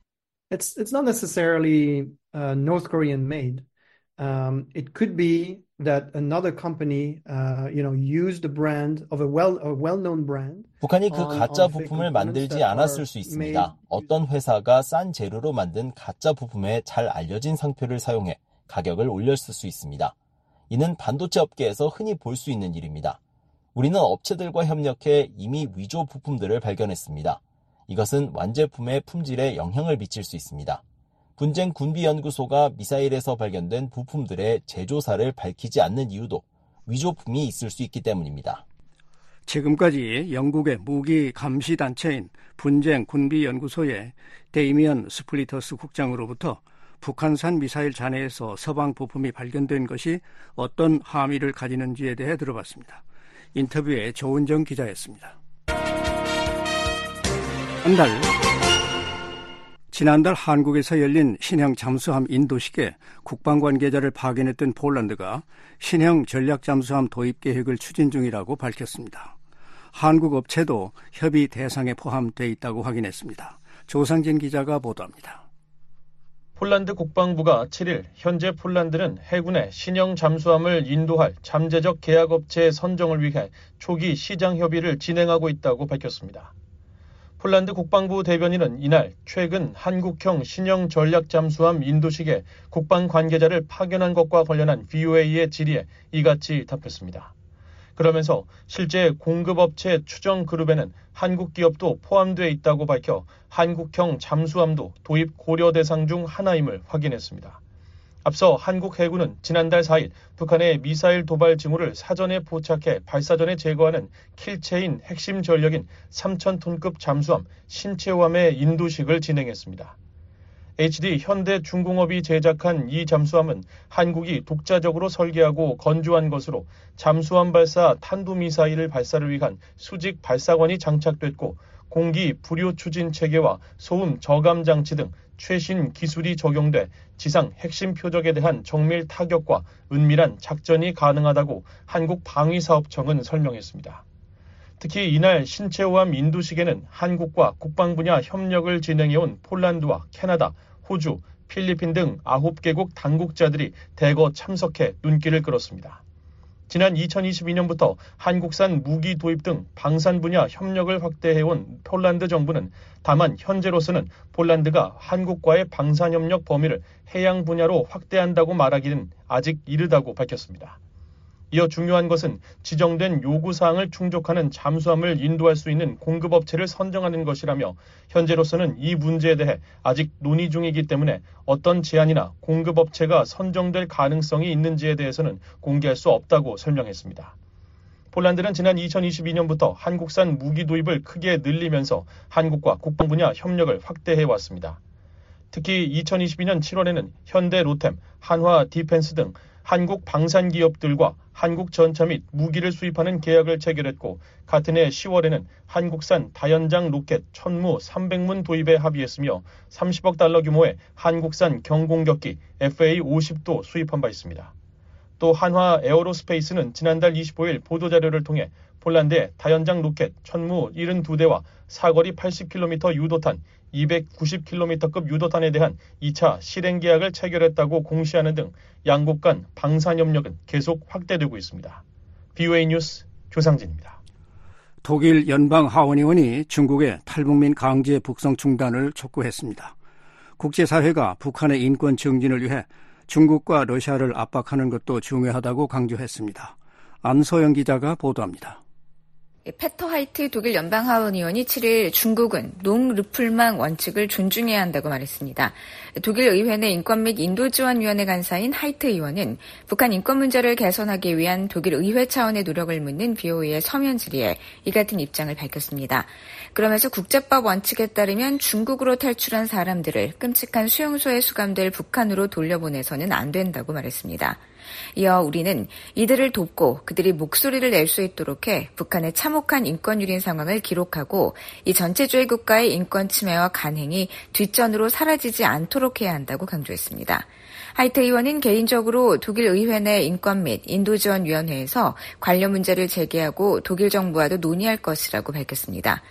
It's it's not necessarily uh, North Korean made. Um, it could be that another company, uh, you know, used the brand of a well a well-known brand. 북한이 그 on- 가짜 on fake 부품을 components 만들지 that 않았을 are 수 made 있습니다. 어떤 회사가 싼 재료로 만든 가짜 부품에 잘 알려진 상표를 사용해 가격을 올렸을 수 있습니다. 이는 반도체 업계에서 흔히 볼 수 있는 일입니다. 우리는 업체들과 협력해 이미 위조 부품들을 발견했습니다. 이것은 완제품의 품질에 영향을 미칠 수 있습니다. 분쟁 군비연구소가 미사일에서 발견된 부품들의 제조사를 밝히지 않는 이유도 위조품이 있을 수 있기 때문입니다. 지금까지 영국의 무기 감시 단체인 분쟁 군비연구소의 데이미언 스플리터스 국장으로부터 북한산 미사일 잔해에서 서방 부품이 발견된 것이 어떤 함의를 가지는지에 대해 들어봤습니다. 인터뷰의 조은정 기자였습니다. 한달 지난달 한국에서 열린 신형 잠수함 인도식에 국방 관계자를 파견했던 폴란드가 신형 전략 잠수함 도입 계획을 추진 중이라고 밝혔습니다. 한국 업체도 협의 대상에 포함돼 있다고 확인했습니다. 조상진 기자가 보도합니다. 폴란드 국방부가 칠일 현재 폴란드는 해군의 신형 잠수함을 인도할 잠재적 계약업체 선정을 위해 초기 시장 협의를 진행하고 있다고 밝혔습니다. 폴란드 국방부 대변인은 이날 최근 한국형 신형 전략 잠수함 인도식에 국방 관계자를 파견한 것과 관련한 브이오에이의 질의에 이같이 답했습니다. 그러면서 실제 공급업체 추정 그룹에는 한국 기업도 포함되어 있다고 밝혀 한국형 잠수함도 도입 고려 대상 중 하나임을 확인했습니다. 앞서 한국 해군은 지난달 사일 북한의 미사일 도발 징후를 사전에 포착해 발사 전에 제거하는 킬체인 핵심 전력인 삼천 톤급 잠수함 신체호함의 인도식을 진행했습니다. 에이치디 현대중공업이 제작한 이 잠수함은 한국이 독자적으로 설계하고 건조한 것으로 잠수함 발사 탄도미사일을 발사를 위한 수직 발사관이 장착됐고 공기 불요 추진 체계와 소음 저감 장치 등 최신 기술이 적용돼 지상 핵심 표적에 대한 정밀 타격과 은밀한 작전이 가능하다고 한국방위사업청은 설명했습니다. 특히 이날 신체호함 인도식에는 한국과 국방 분야 협력을 진행해온 폴란드와 캐나다, 호주, 필리핀 등 아홉 개국 당국자들이 대거 참석해 눈길을 끌었습니다. 지난 이천이십이 년부터 한국산 무기 도입 등 방산 분야 협력을 확대해온 폴란드 정부는 다만 현재로서는 폴란드가 한국과의 방산 협력 범위를 해양 분야로 확대한다고 말하기는 아직 이르다고 밝혔습니다. 이어 중요한 것은 지정된 요구사항을 충족하는 잠수함을 인도할 수 있는 공급업체를 선정하는 것이라며 현재로서는 이 문제에 대해 아직 논의 중이기 때문에 어떤 제안이나 공급업체가 선정될 가능성이 있는지에 대해서는 공개할 수 없다고 설명했습니다. 폴란드는 지난 이천이십이 년부터 한국산 무기 도입을 크게 늘리면서 한국과 국방 분야 협력을 확대해왔습니다. 특히 이천이십이 년 칠월에는 현대 로템, 한화 디펜스 등 한국 방산 기업들과 한국 전차 및 무기를 수입하는 계약을 체결했고 같은 해 시월에는 한국산 다연장 로켓 천무 삼백 문 도입에 합의했으며 삼십억 달러 규모의 한국산 경공격기 에프에이 오십도 수입한 바 있습니다. 또 한화 에어로스페이스는 지난달 이십오 일 보도자료를 통해 폴란드의 다연장 로켓 천무 칠십이 대와 사거리 팔십 킬로미터 유도탄, 이백구십 킬로미터급 유도탄에 대한 이 차 실행 계약을 체결했다고 공시하는 등 양국 간 방산 협력은 계속 확대되고 있습니다. 브이오에이 뉴스 조상진입니다. 독일 연방 하원의원이 중국의 탈북민 강제 북송 중단을 촉구했습니다. 국제사회가 북한의 인권 증진을 위해 중국과 러시아를 압박하는 것도 중요하다고 강조했습니다. 안소영 기자가 보도합니다. 페터 하이트 독일 연방하원의원이 칠일 중국은 농르플망 원칙을 존중해야 한다고 말했습니다. 독일 의회 내 인권 및 인도지원위원회 간사인 하이트 의원은 북한 인권 문제를 개선하기 위한 독일 의회 차원의 노력을 묻는 브이오에이의 서면 질의에 이 같은 입장을 밝혔습니다. 그러면서 국제법 원칙에 따르면 중국으로 탈출한 사람들을 끔찍한 수용소에 수감될 북한으로 돌려보내서는 안 된다고 말했습니다. 이어 우리는 이들을 돕고 그들이 목소리를 낼 수 있도록 해 북한의 참혹한 인권 유린 상황을 기록하고 이 전체주의 국가의 인권 침해와 간행이 뒷전으로 사라지지 않도록 해야 한다고 강조했습니다. 하이트 의원은 개인적으로 독일 의회 내 인권 및 인도지원위원회에서 관련 문제를 제기하고 독일 정부와도 논의할 것이라고 밝혔습니다.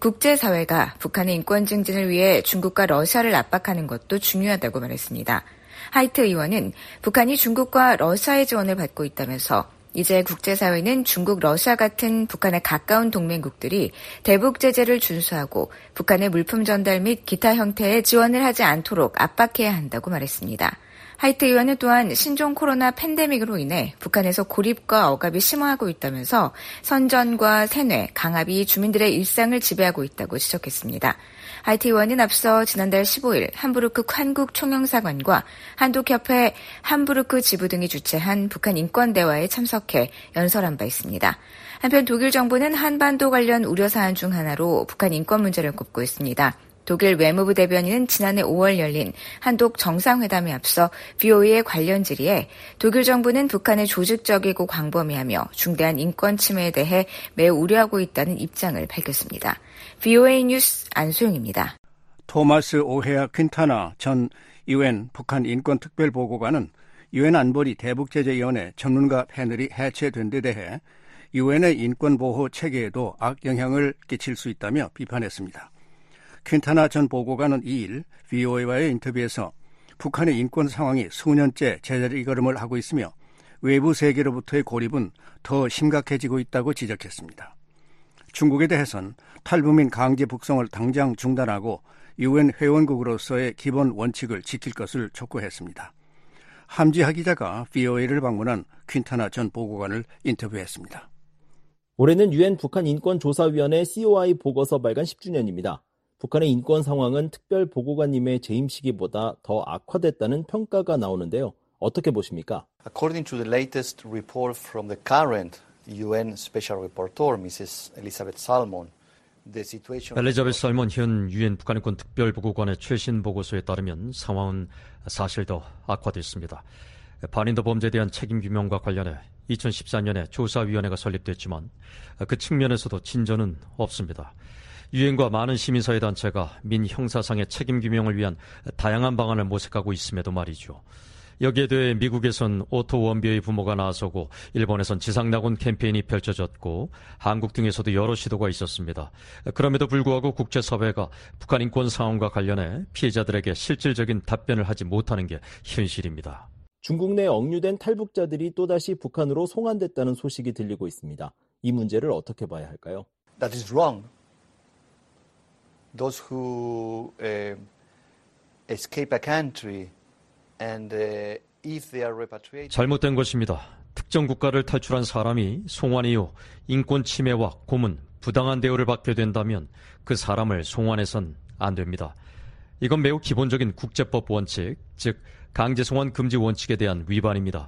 국제사회가 북한의 인권 증진을 위해 중국과 러시아를 압박하는 것도 중요하다고 말했습니다. 하이트 의원은 북한이 중국과 러시아의 지원을 받고 있다면서 이제 국제사회는 중국, 러시아 같은 북한의 가까운 동맹국들이 대북 제재를 준수하고 북한의 물품 전달 및 기타 형태의 지원을 하지 않도록 압박해야 한다고 말했습니다. 하이트 의원은 또한 신종 코로나 팬데믹으로 인해 북한에서 고립과 억압이 심화하고 있다면서 선전과 세뇌, 강압이 주민들의 일상을 지배하고 있다고 지적했습니다. 하이트 의원은 앞서 지난달 십오 일 함부르크 한국 총영사관과 한독협회 함부르크 지부 등이 주최한 북한 인권대화에 참석해 연설한 바 있습니다. 한편 독일 정부는 한반도 관련 우려사안 중 하나로 북한 인권 문제를 꼽고 있습니다. 독일 외무부 대변인은 지난해 오월 열린 한독 정상회담에 앞서 브이오에이의 관련 질의에 독일 정부는 북한을 조직적이고 광범위하며 중대한 인권 침해에 대해 매우 우려하고 있다는 입장을 밝혔습니다. 브이오에이 뉴스 안소영입니다. 토마스 오헤아 퀸타나 전 유엔 북한 인권특별보고관은 유엔 안보리 대북제재위원회 전문가 패널이 해체된 데 대해 유엔의 인권보호 체계에도 악영향을 끼칠 수 있다며 비판했습니다. 퀸타나 전 보고관은 이일 브이오에이와의 인터뷰에서 북한의 인권 상황이 수년째 제자리걸음을 하고 있으며 외부 세계로부터의 고립은 더 심각해지고 있다고 지적했습니다. 중국에 대해선 탈북민 강제 북송을 당장 중단하고 유엔 회원국으로서의 기본 원칙을 지킬 것을 촉구했습니다. 함지하 기자가 브이오에이를 방문한 퀸타나 전 보고관을 인터뷰했습니다. 올해는 유엔 북한 인권조사위원회 씨오아이 보고서 발간 십 주년입니다. 북한의 인권 상황은 특별 보고관님의 재임 시기보다 더 악화됐다는 평가가 나오는데요. 어떻게 보십니까? According to the latest report from the current 유엔 Special Rapporteur, 미세스 엘리자베트 살몬, 엘리자베트 살몬 현 유엔 북한인권 특별보고관의 최신 보고서에 따르면 상황은 사실 더 악화됐습니다. 반인도 범죄에 대한 책임 규명과 관련해 이천십사 년에 조사위원회가 설립됐지만 그 측면에서도 진전은 없습니다. 유엔과 많은 시민사회단체가 민 형사상의 책임 규명을 위한 다양한 방안을 모색하고 있음에도 말이죠. 여기에 대해 미국에선 오토 원비의 부모가 나서고 일본에선 지상낙원 캠페인이 펼쳐졌고 한국 등에서도 여러 시도가 있었습니다. 그럼에도 불구하고 국제사회가 북한 인권 상황과 관련해 피해자들에게 실질적인 답변을 하지 못하는 게 현실입니다. 중국 내 억류된 탈북자들이 또다시 북한으로 송환됐다는 소식이 들리고 있습니다. 이 문제를 어떻게 봐야 할까요? That is wrong. Those who uh, escape a country and uh, if they are repatriated. 잘못된 것입니다. 특정 국가를 탈출한 사람이 송환 이후 인권 침해와 고문, 부당한 대우를 받게 된다면 그 사람을 송환해선 안 됩니다. 이건 매우 기본적인 국제법 원칙, 즉 강제 송환 금지 원칙에 대한 위반입니다.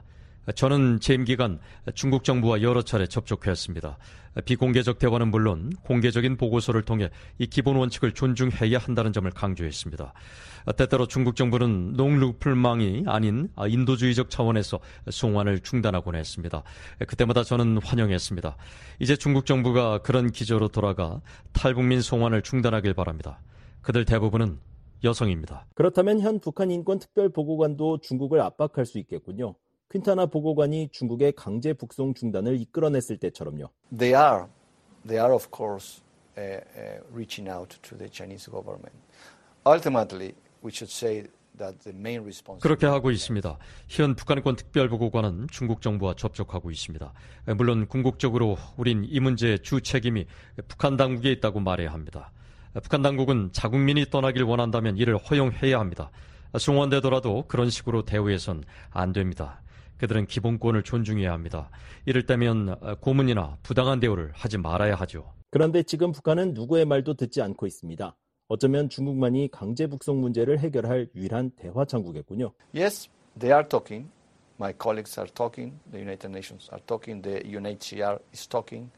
저는 재임 기간 중국 정부와 여러 차례 접촉했습니다. 비공개적 대화는 물론 공개적인 보고서를 통해 이 기본 원칙을 존중해야 한다는 점을 강조했습니다. 때때로 중국 정부는 농루플망이 아닌 인도주의적 차원에서 송환을 중단하곤 했습니다. 그때마다 저는 환영했습니다. 이제 중국 정부가 그런 기조로 돌아가 탈북민 송환을 중단하길 바랍니다. 그들 대부분은 여성입니다. 그렇다면 현 북한 인권특별보고관도 중국을 압박할 수 있겠군요. 퀸타나 보고관이 중국의 강제 북송 중단을 이끌어냈을 때처럼요. They are, they are of course uh, uh, reaching out to the Chinese government. Ultimately, we should say that the main responsibility. 그렇게 하고 있습니다. 현 북한인권 특별보고관은 중국 정부와 접촉하고 있습니다. 물론 궁극적으로 우린 이 문제의 주 책임이 북한 당국에 있다고 말해야 합니다. 북한 당국은 자국민이 떠나길 원한다면 이를 허용해야 합니다. 송환되더라도 그런 식으로 대우해선 안 됩니다. 그들은 기본권을 존중해야 합니다. 이럴 때면 고문이나 부당한 대우를 하지 말아야 하죠. 그런데 지금 북한은 누구의 말도 듣지 않고 있습니다. 어쩌면 중국만이 강제 북송 문제를 해결할 유일한 대화 창구겠군요. Yes, they are talking. My colleagues are talking. The United Nations are talking. The 유엔에이치아르 is talking.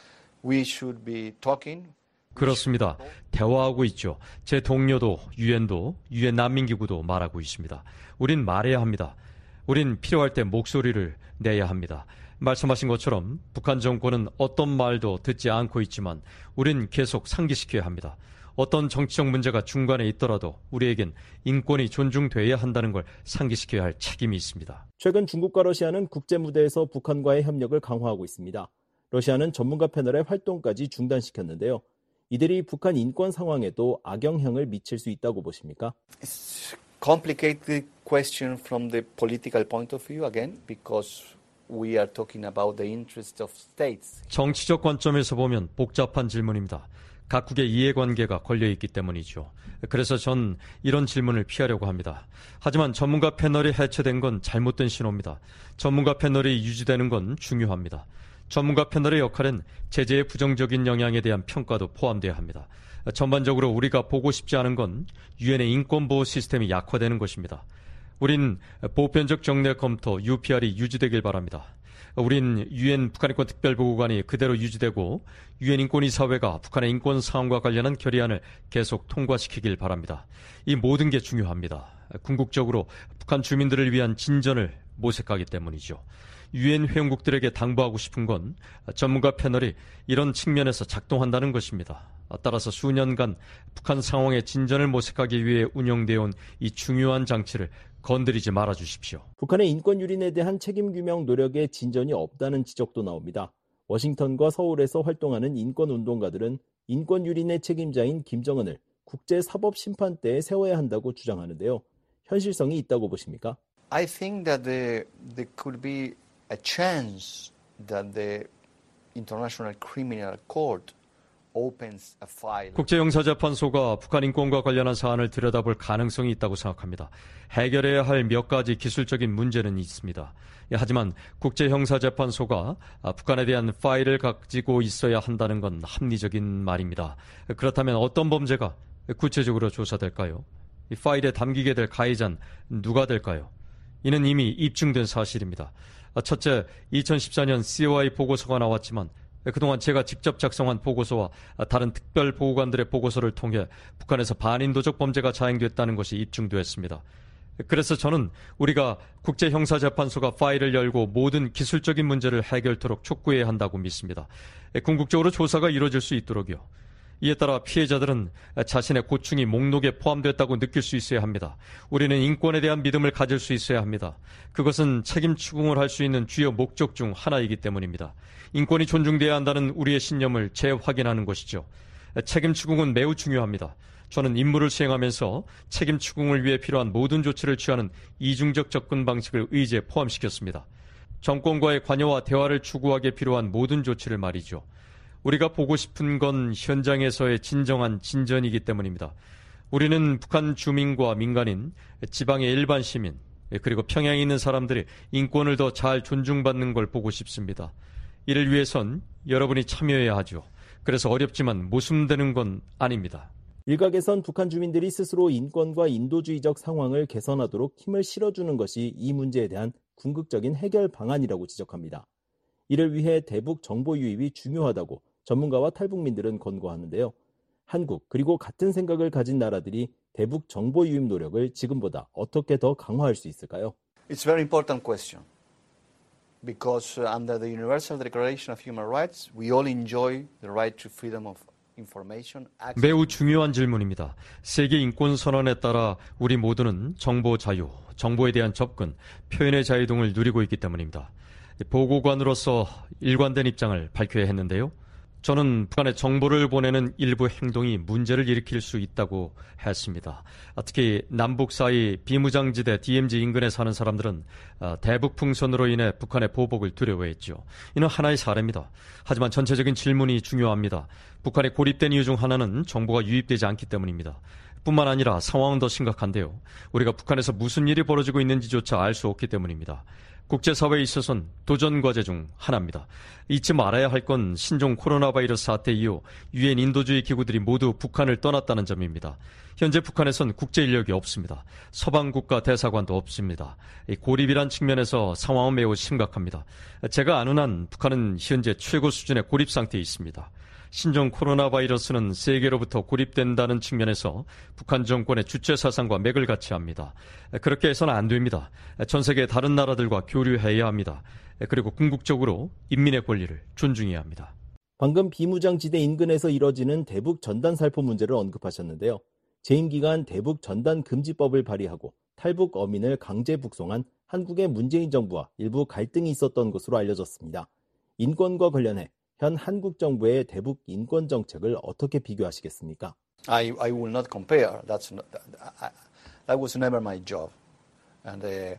We should be talking. 그렇습니다. 대화하고 있죠. 제 동료도 유엔도 유엔 난민기구도 말하고 있습니다. 우린 말해야 합니다. 우린 필요할 때 목소리를 내야 합니다. 말씀하신 것처럼 북한 정권은 어떤 말도 듣지 않고 있지만 우린 계속 상기시켜야 합니다. 어떤 정치적 문제가 중간에 있더라도 우리에겐 인권이 존중돼야 한다는 걸 상기시켜야 할 책임이 있습니다. 최근 중국과 러시아는 국제 무대에서 북한과의 협력을 강화하고 있습니다. 러시아는 전문가 패널의 활동까지 중단시켰는데요. 이들이 북한 인권 상황에도 악영향을 미칠 수 있다고 보십니까? It's complicated question from the political point of view again because we are talking about the interests of states. 정치적 관점에서 보면 복잡한 질문입니다. 각국의 이해관계가 걸려있기 때문이죠. 그래서 전 이런 질문을 피하려고 합니다. 하지만 전문가 패널이 해체된 건 잘못된 신호입니다. 전문가 패널이 유지되는 건 중요합니다. 전문가 패널의 역할은 제재의 부정적인 영향에 대한 평가도 포함돼야 합니다. 전반적으로 우리가 보고 싶지 않은 건 유엔의 인권보호 시스템이 약화되는 것입니다. 우린 보편적 정례 검토 유피알이 유지되길 바랍니다. 우린 유엔 북한인권 특별보고관이 그대로 유지되고 유엔 인권이사회가 북한의 인권 상황과 관련한 결의안을 계속 통과시키길 바랍니다. 이 모든 게 중요합니다. 궁극적으로 북한 주민들을 위한 진전을 모색하기 때문이죠. 유엔 회원국들에게 당부하고 싶은 건 전문가 패널이 이런 측면에서 작동한다는 것입니다. 따라서 수년간 북한 상황의 진전을 모색하기 위해 운영되어 온 이 중요한 장치를 건드리지 말아 주십시오. 북한의 인권 유린에 대한 책임 규명 노력에 진전이 없다는 지적도 나옵니다. 워싱턴과 서울에서 활동하는 인권 운동가들은 인권 유린의 책임자인 김정은을 국제사법심판대에 세워야 한다고 주장하는데요. 현실성이 있다고 보십니까? I think that there, there could be a chance that the International Criminal Court opens a file. 국제형사재판소가 북한 인권과 관련한 사안을 들여다볼 가능성이 있다고 생각합니다. 해결해야 할 몇 가지 기술적인 문제는 있습니다. 하지만 국제형사재판소가 북한에 대한 파일을 가지고 있어야 한다는 건 합리적인 말입니다. 그렇다면 어떤 범죄가 구체적으로 조사될까요? 이 파일에 담기게 될 가해자는 누가 될까요? 이는 이미 입증된 사실입니다. 첫째, 이천십사 년 씨오아이 보고서가 나왔지만 그동안 제가 직접 작성한 보고서와 다른 특별보고관들의 보고서를 통해 북한에서 반인도적 범죄가 자행됐다는 것이 입증되었습니다. 그래서 저는 우리가 국제형사재판소가 파일을 열고 모든 기술적인 문제를 해결토록 촉구해야 한다고 믿습니다. 궁극적으로 조사가 이루어질 수 있도록요. 이에 따라 피해자들은 자신의 고충이 목록에 포함됐다고 느낄 수 있어야 합니다. 우리는 인권에 대한 믿음을 가질 수 있어야 합니다. 그것은 책임 추궁을 할 수 있는 주요 목적 중 하나이기 때문입니다. 인권이 존중돼야 한다는 우리의 신념을 재확인하는 것이죠. 책임 추궁은 매우 중요합니다. 저는 임무를 수행하면서 책임 추궁을 위해 필요한 모든 조치를 취하는 이중적 접근 방식을 의제에 포함시켰습니다. 정권과의 관여와 대화를 추구하기에 필요한 모든 조치를 말이죠. 우리가 보고 싶은 건 현장에서의 진정한 진전이기 때문입니다. 우리는 북한 주민과 민간인, 지방의 일반 시민, 그리고 평양에 있는 사람들이 인권을 더 잘 존중받는 걸 보고 싶습니다. 이를 위해선 여러분이 참여해야 하죠. 그래서 어렵지만 모순되는 건 아닙니다. 일각에선 북한 주민들이 스스로 인권과 인도주의적 상황을 개선하도록 힘을 실어주는 것이 이 문제에 대한 궁극적인 해결 방안이라고 지적합니다. 이를 위해 대북 정보 유입이 중요하다고 전문가와 탈북민들은 권고하는데요. 한국 그리고 같은 생각을 가진 나라들이 대북 정보 유입 노력을 지금보다 어떻게 더 강화할 수 있을까요? It's a very important question. Because under the Universal Declaration of Human Rights, we all enjoy the right to freedom of information. 매우 중요한 질문입니다. 세계 인권 선언에 따라 우리 모두는 정보 자유, 정보에 대한 접근, 표현의 자유 등을 누리고 있기 때문입니다. 보고관으로서 일관된 입장을 밝혀야 했는데요. 저는 북한에 정보를 보내는 일부 행동이 문제를 일으킬 수 있다고 했습니다. 특히 남북 사이 비무장지대 디엠지 인근에 사는 사람들은 대북 풍선으로 인해 북한의 보복을 두려워했죠. 이는 하나의 사례입니다. 하지만 전체적인 질문이 중요합니다. 북한에 고립된 이유 중 하나는 정보가 유입되지 않기 때문입니다. 뿐만 아니라 상황은 더 심각한데요. 우리가 북한에서 무슨 일이 벌어지고 있는지조차 알 수 없기 때문입니다. 국제사회에 있어서는 도전과제 중 하나입니다. 잊지 말아야 할 건 신종 코로나 바이러스 사태 이후 유엔 인도주의 기구들이 모두 북한을 떠났다는 점입니다. 현재 북한에선 국제 인력이 없습니다. 서방 국가 대사관도 없습니다. 고립이란 측면에서 상황은 매우 심각합니다. 제가 아는 한 북한은 현재 최고 수준의 고립 상태에 있습니다. 신종 코로나 바이러스는 세계로부터 고립된다는 측면에서 북한 정권의 주체 사상과 맥을 같이 합니다. 그렇게 해서는 안 됩니다. 전 세계 다른 나라들과 교류해야 합니다. 그리고 궁극적으로 인민의 권리를 존중해야 합니다. 방금 비무장지대 인근에서 이뤄지는 대북 전단 살포 문제를 언급하셨는데요. 재임 기간 대북 전단 금지법을 발의하고 탈북 어민을 강제 북송한 한국의 문재인 정부와 일부 갈등이 있었던 것으로 알려졌습니다. 인권과 관련해 현 한국 정부의 대북 인권 정책을 어떻게 비교하시겠습니까? I I will not compare. That's not, that, that was never my job. And uh,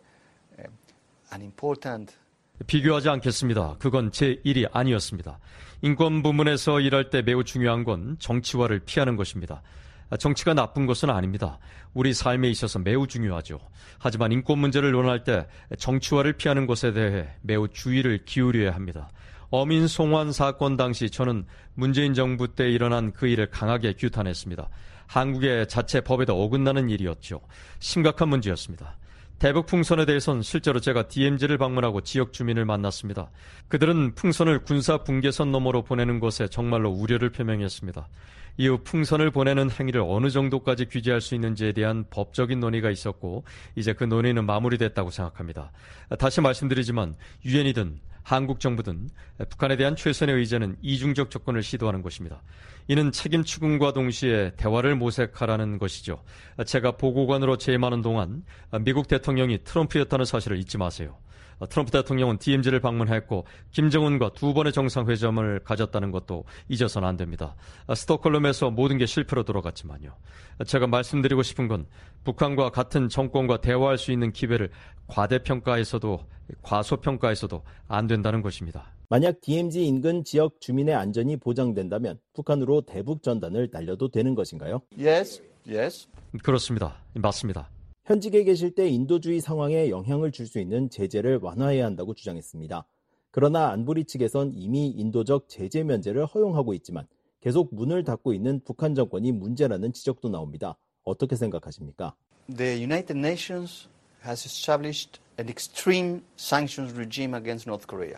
an important 비교하지 않겠습니다. 그건 제 일이 아니었습니다. 인권 부문에서 일할 때 매우 중요한 건 정치화를 피하는 것입니다. 정치가 나쁜 것은 아닙니다. 우리 삶에 있어서 매우 중요하죠. 하지만 인권 문제를 논할 때 정치화를 피하는 것에 대해 매우 주의를 기울여야 합니다. 어민 송환 사건 당시 저는 문재인 정부 때 일어난 그 일을 강하게 규탄했습니다. 한국의 자체 법에도 어긋나는 일이었죠. 심각한 문제였습니다. 대북 풍선에 대해선 실제로 제가 디엠지를 방문하고 지역 주민을 만났습니다. 그들은 풍선을 군사 분계선 너머로 보내는 것에 정말로 우려를 표명했습니다. 이후 풍선을 보내는 행위를 어느 정도까지 규제할 수 있는지에 대한 법적인 논의가 있었고 이제 그 논의는 마무리됐다고 생각합니다. 다시 말씀드리지만 유엔이든 한국 정부든 북한에 대한 최선의 의제는 이중적 접근을 시도하는 것입니다. 이는 책임 추궁과 동시에 대화를 모색하라는 것이죠. 제가 보고관으로 재임하는 동안 미국 대통령이 트럼프였다는 사실을 잊지 마세요. 트럼프 대통령은 디엠지를 방문했고 김정은과 두 번의 정상회담을 가졌다는 것도 잊어서는 안 됩니다. 스톡홀름에서 모든 게 실패로 돌아갔지만요. 제가 말씀드리고 싶은 건 북한과 같은 정권과 대화할 수 있는 기회를 과대평가해서도 과소평가해서도 안 된다는 것입니다. 만약 디엠지 인근 지역 주민의 안전이 보장된다면 북한으로 대북 전단을 날려도 되는 것인가요? Yes, yes. 그렇습니다. 맞습니다. 현직에 계실 때 인도주의 상황에 영향을 줄 수 있는 제재를 완화해야 한다고 주장했습니다. 그러나 안보리 측에선 이미 인도적 제재 면제를 허용하고 있지만 계속 문을 닫고 있는 북한 정권이 문제라는 지적도 나옵니다. 어떻게 생각하십니까? The United Nations has established an extreme sanctions regime against North Korea.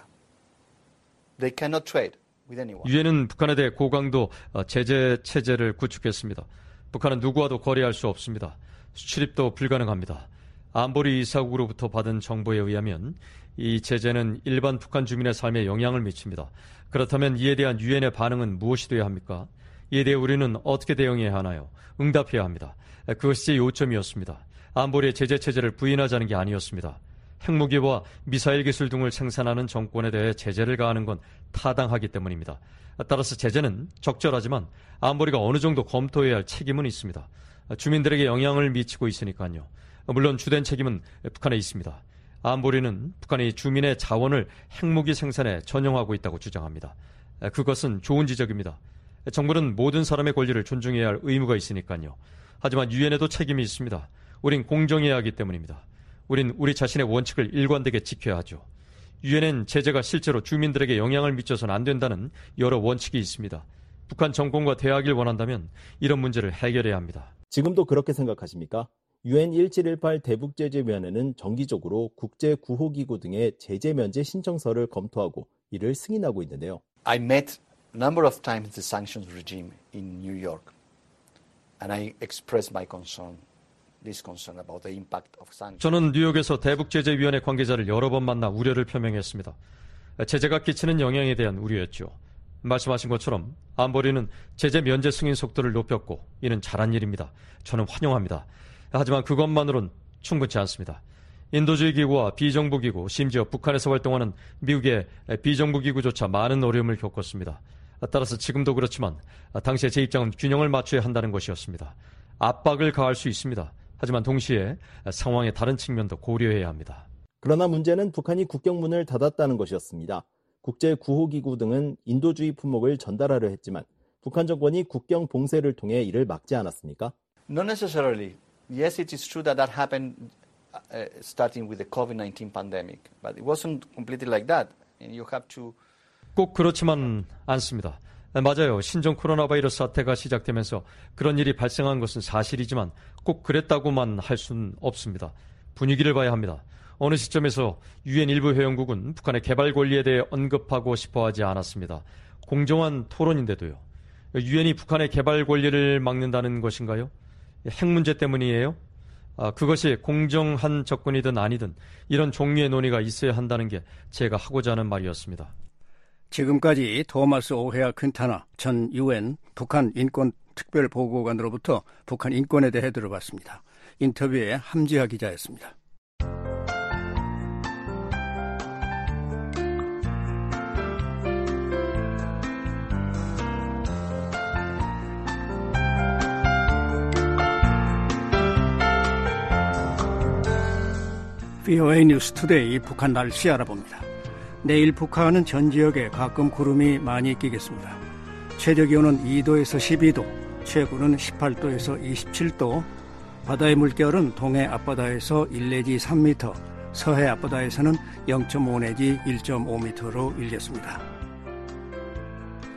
They cannot trade with anyone. 유엔은 북한에 대해 고강도 제재 체제를 구축했습니다. 북한은 누구와도 거래할 수 없습니다. 수출입도 불가능합니다. 안보리 이사국으로부터 받은 정보에 의하면 이 제재는 일반 북한 주민의 삶에 영향을 미칩니다. 그렇다면 이에 대한 유엔의 반응은 무엇이 되어야 합니까? 이에 대해 우리는 어떻게 대응해야 하나요? 응답해야 합니다. 그것이 제 요점이었습니다. 안보리의 제재 체제를 부인하자는 게 아니었습니다. 핵무기와 미사일 기술 등을 생산하는 정권에 대해 제재를 가하는 건 타당하기 때문입니다. 따라서 제재는 적절하지만 안보리가 어느 정도 검토해야 할 책임은 있습니다. 주민들에게 영향을 미치고 있으니까요. 물론 주된 책임은 북한에 있습니다. 안보리는 북한이 주민의 자원을 핵무기 생산에 전용하고 있다고 주장합니다. 그것은 좋은 지적입니다. 정부는 모든 사람의 권리를 존중해야 할 의무가 있으니까요. 하지만 유엔에도 책임이 있습니다. 우린 공정해야 하기 때문입니다. 우린 우리 자신의 원칙을 일관되게 지켜야 하죠. 유엔엔 제재가 실제로 주민들에게 영향을 미쳐서는 안 된다는 여러 원칙이 있습니다. 북한 정권과 대화하길 원한다면 이런 문제를 해결해야 합니다. 지금도 그렇게 생각하십니까? 유엔 일칠일팔 대북제재위원회는 정기적으로 국제구호기구 등의 제재 면제 신청서를 검토하고 이를 승인하고 있는데요. I met a number of times the sanctions regime in New York, and I expressed my concern, this concern about the impact of sanctions. 저는 뉴욕에서 대북제재위원회 관계자를 여러 번 만나 우려를 표명했습니다. 제재가 끼치는 영향에 대한 우려였죠. 말씀하신 것처럼 안보리는 제재 면제 승인 속도를 높였고 이는 잘한 일입니다. 저는 환영합니다. 하지만 그것만으로는 충분치 않습니다. 인도주의 기구와 비정부기구, 심지어 북한에서 활동하는 미국의 비정부기구조차 많은 어려움을 겪었습니다. 따라서 지금도 그렇지만 당시에 제 입장은 균형을 맞춰야 한다는 것이었습니다. 압박을 가할 수 있습니다. 하지만 동시에 상황의 다른 측면도 고려해야 합니다. 그러나 문제는 북한이 국경문을 닫았다는 것이었습니다. 국제구호기구 등은 인도주의 품목을 전달하려 했지만 북한 정권이 국경 봉쇄를 통해 이를 막지 않았습니까? Not necessarily. Yes, it is true that that happened uh, starting with the 코비드 나인틴 pandemic, but it wasn't completely like that. And you have to. 꼭 그렇지만 않습니다. 맞아요. 신종 코로나 바이러스 사태가 시작되면서 그런 일이 발생한 것은 사실이지만 꼭 그랬다고만 할 수는 없습니다. 분위기를 봐야 합니다. 어느 시점에서 유엔 일부 회원국은 북한의 개발 권리에 대해 언급하고 싶어하지 않았습니다. 공정한 토론인데도요. 유엔이 북한의 개발 권리를 막는다는 것인가요? 핵 문제 때문이에요? 아, 그것이 공정한 접근이든 아니든 이런 종류의 논의가 있어야 한다는 게 제가 하고자 하는 말이었습니다. 지금까지 토마스 오헤아 퀸타나 전 유엔 북한 인권 특별보고관으로부터 북한 인권에 대해 들어봤습니다. 인터뷰에 함지하 기자였습니다. 브이오에이 뉴스 투데이 북한 날씨 알아봅니다. 내일 북한은 전 지역에 가끔 구름이 많이 끼겠습니다. 최저 기온은 이 도에서 십이 도, 최고는 십팔 도에서 이십칠 도, 바다의 물결은 동해 앞바다에서 일 내지 삼 미터, 서해 앞바다에서는 영 점 오 내지 일 점 오 미터로 일겠습니다.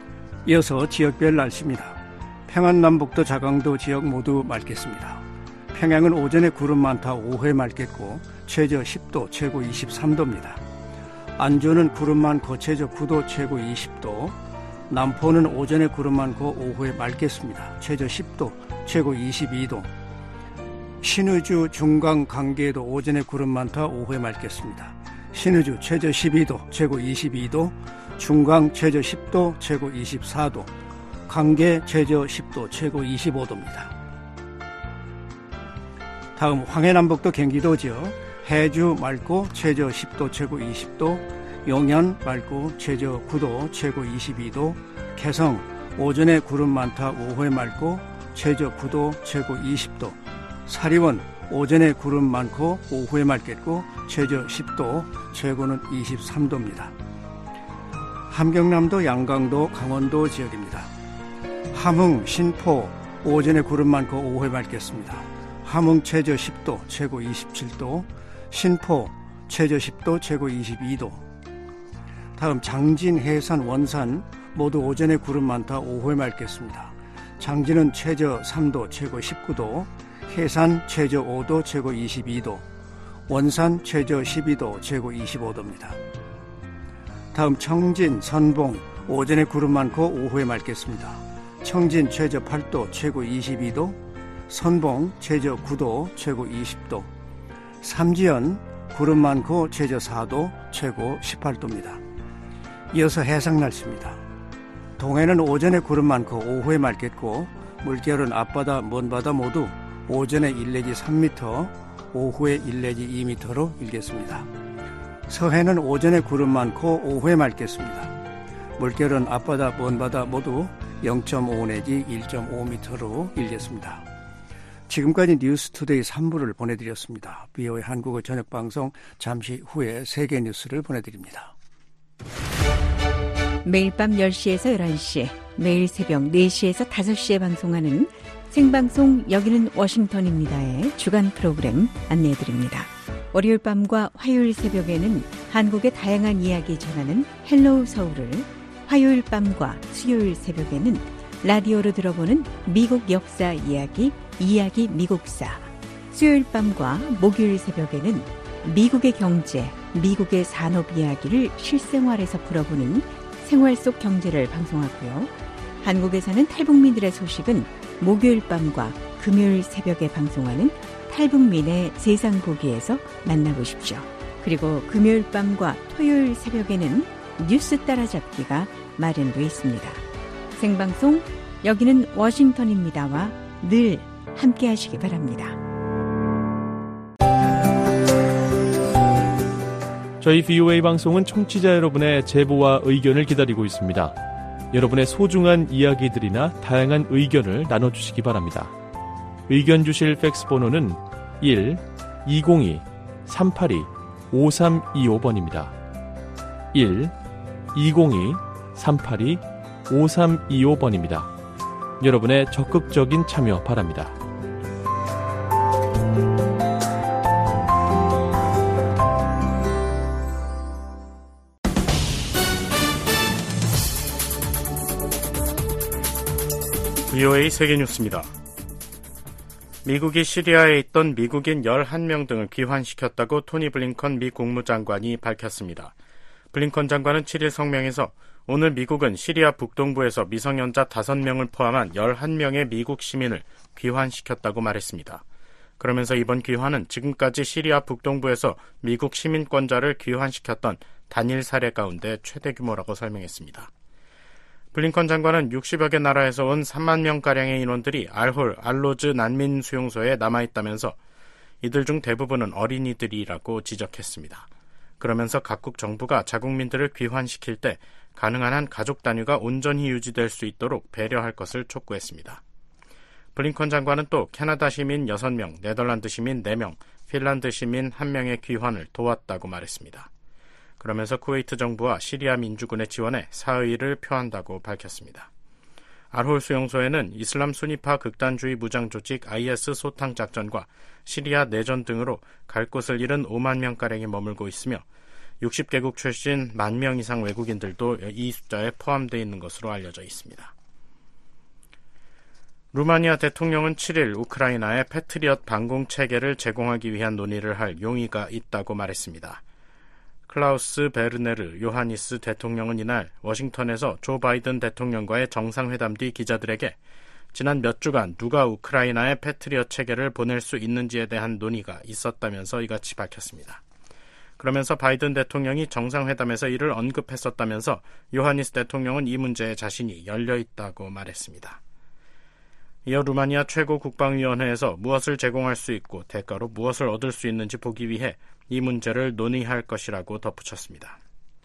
이어서 지역별 날씨입니다. 평안남북도 자강도 지역 모두 맑겠습니다. 평양은 오전에 구름 많다 오후에 맑겠고 최저 십 도 최고 이십삼 도입니다. 안주는 구름 많고 최저 구 도 최고 이십 도, 남포는 오전에 구름 많고 오후에 맑겠습니다. 최저 십 도 최고 이십이 도, 신의주, 중강, 강계도 오전에 구름 많다 오후에 맑겠습니다. 신의주 최저 십이 도 최고 이십이 도, 중강 최저 십 도 최고 이십사 도, 강계 최저 십 도 최고 이십오 도입니다. 다음 황해남북도 경기도죠. 해주 맑고 최저 십 도 최고 이십 도, 용현 맑고 최저 구 도 최고 이십이 도, 개성 오전에 구름 많다 오후에 맑고 최저 구 도 최고 이십 도, 사리원 오전에 구름 많고 오후에 맑겠고 최저 십 도 최고는 이십삼 도입니다. 함경남도 양강도 강원도 지역입니다. 함흥 신포 오전에 구름 많고 오후에 맑겠습니다. 함흥 최저 십 도 최고 이십칠 도, 신포 최저 십 도 최고 이십이 도. 다음 장진, 해산, 원산 모두 오전에 구름 많다 오후에 맑겠습니다. 장진은 최저 삼 도 최고 십구 도, 해산 최저 오 도 최고 이십이 도, 원산 최저 십이 도 최고 이십오 도입니다. 다음 청진, 선봉 오전에 구름 많고 오후에 맑겠습니다. 청진 최저 팔 도 최고 이십이 도, 선봉 최저 구 도 최고 이십 도, 삼지연 구름 많고 최저 사 도 최고 십팔 도입니다. 이어서 해상 날씨입니다. 동해는 오전에 구름 많고 오후에 맑겠고 물결은 앞바다, 먼바다 모두 오전에 일 내지 삼 미터, 오후에 일 내지 이 미터로 일겠습니다. 서해는 오전에 구름 많고 오후에 맑겠습니다. 물결은 앞바다, 먼바다 모두 영 점 오 내지 일 점 오 미터로 일겠습니다. 지금까지 뉴스투데이 삼 부를 보내드렸습니다. 비오에이 한국어 저녁방송 잠시 후에 세계 뉴스를 보내드립니다. 매일 밤 열 시에서 열한 시, 매일 새벽 네 시에서 다섯 시에 방송하는 생방송 여기는 워싱턴입니다의 주간 프로그램 안내해드립니다. 월요일 밤과 화요일 새벽에는 한국의 다양한 이야기 전하는 헬로우 서울을, 화요일 밤과 수요일 새벽에는 라디오로 들어보는 미국 역사 이야기, 이야기 미국사, 수요일 밤과 목요일 새벽에는 미국의 경제, 미국의 산업 이야기를 실생활에서 풀어보는 생활 속 경제를 방송하고요. 한국에 사는 탈북민들의 소식은 목요일 밤과 금요일 새벽에 방송하는 탈북민의 세상 보기에서 만나보십시오. 그리고 금요일 밤과 토요일 새벽에는 뉴스 따라잡기가 마련되어 있습니다. 생방송 여기는 워싱턴입니다와 늘 함께 하시기 바랍니다. 저희 비오에이 방송은 청취자 여러분의 제보와 의견을 기다리고 있습니다. 여러분의 소중한 이야기들이나 다양한 의견을 나눠주시기 바랍니다. 의견 주실 팩스 번호는 일 이공이 삼팔이 오삼이오 번입니다. 일 이공이 삼팔이 오삼이오 번입니다. 여러분의 적극적인 참여 바랍니다. 비오에이 세계뉴스입니다. 미국이 시리아에 있던 미국인 열한 명 등을 귀환시켰다고 토니 블링컨 미 국무장관이 밝혔습니다. 블링컨 장관은 칠 일 성명에서 오늘 미국은 시리아 북동부에서 미성년자 다섯 명을 포함한 열한 명의 미국 시민을 귀환시켰다고 말했습니다. 그러면서 이번 귀환은 지금까지 시리아 북동부에서 미국 시민권자를 귀환시켰던 단일 사례 가운데 최대 규모라고 설명했습니다. 블링컨 장관은 육십여 개 나라에서 온 삼만 명가량의 인원들이 알홀, 알로즈 난민 수용소에 남아있다면서 이들 중 대부분은 어린이들이라고 지적했습니다. 그러면서 각국 정부가 자국민들을 귀환시킬 때 가능한 한 가족 단위가 온전히 유지될 수 있도록 배려할 것을 촉구했습니다. 블링컨 장관은 또 캐나다 시민 여섯 명, 네덜란드 시민 네 명, 핀란드 시민 한 명의 귀환을 도왔다고 말했습니다. 그러면서 쿠웨이트 정부와 시리아 민주군의 지원에 사의를 표한다고 밝혔습니다. 알홀 수용소에는 이슬람 수니파 극단주의 무장 조직 아이에스 소탕 작전과 시리아 내전 등으로 갈 곳을 잃은 오만 명가량이 머물고 있으며 육십 개국 출신 만 명 이상 외국인들도 이 숫자에 포함되어 있는 것으로 알려져 있습니다. 루마니아 대통령은 칠 일 우크라이나에 패트리엇 방공 체계를 제공하기 위한 논의를 할 용의가 있다고 말했습니다. 클라우스 베르네르 요하니스 대통령은 이날 워싱턴에서 조 바이든 대통령과의 정상회담 뒤 기자들에게 지난 몇 주간 누가 우크라이나에 패트리엇 체계를 보낼 수 있는지에 대한 논의가 있었다면서 이같이 밝혔습니다. 그러면서 바이든 대통령이 정상회담에서 이를 언급했었다면서 요하니스 대통령은 이 문제에 자신이 열려있다고 말했습니다. 이어 루마니아 최고 국방위원회에서 무엇을 제공할 수 있고 대가로 무엇을 얻을 수 있는지 보기 위해 이 문제를 논의할 것이라고 덧붙였습니다.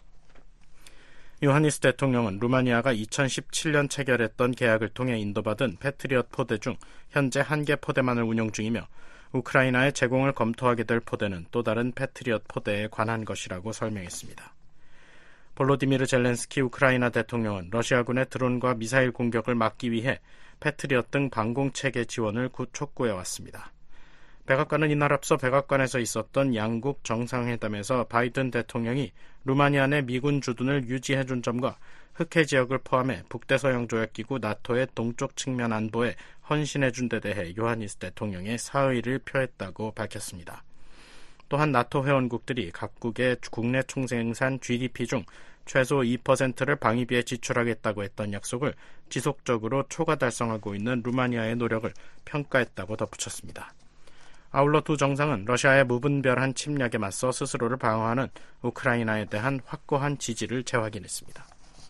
요하니스 대통령은 루마니아가 이천십칠 년 체결했던 계약을 통해 인도받은 패트리엇 포대 중 현재 한 개 포대만을 운용 중이며 우크라이나에 제공을 검토하게 될 포대는 또 다른 패트리엇 포대에 관한 것이라고 설명했습니다. 볼로디미르 젤렌스키 우크라이나 대통령은 러시아군의 드론과 미사일 공격을 막기 위해 패트리엇 등 방공체계 지원을 촉구해왔습니다. 백악관은 이날 앞서 백악관에서 있었던 양국 정상회담에서 바이든 대통령이 루마니아 내 미군 주둔을 유지해준 점과 흑해 지역을 포함해 북대서양조약기구 나토의 동쪽 측면 안보에 헌신해준 데 대해 요하니스 대통령의 사의를 표했다고 밝혔습니다. 또한 나토 회원국들이 각국의 국내 총생산 지디피 중 최소 이 퍼센트를 방위비에 지출하겠다고 했던 약속을 지속적으로 초과 달성하고 있는 루마니아의 노력을 평가했다고 덧붙였습니다. 아울러 두 정상은 러시아의 무분별한 침략에 맞서 스스로를 방어하는 우크라이나에 대한 확고한 지지를 재확인했습니다.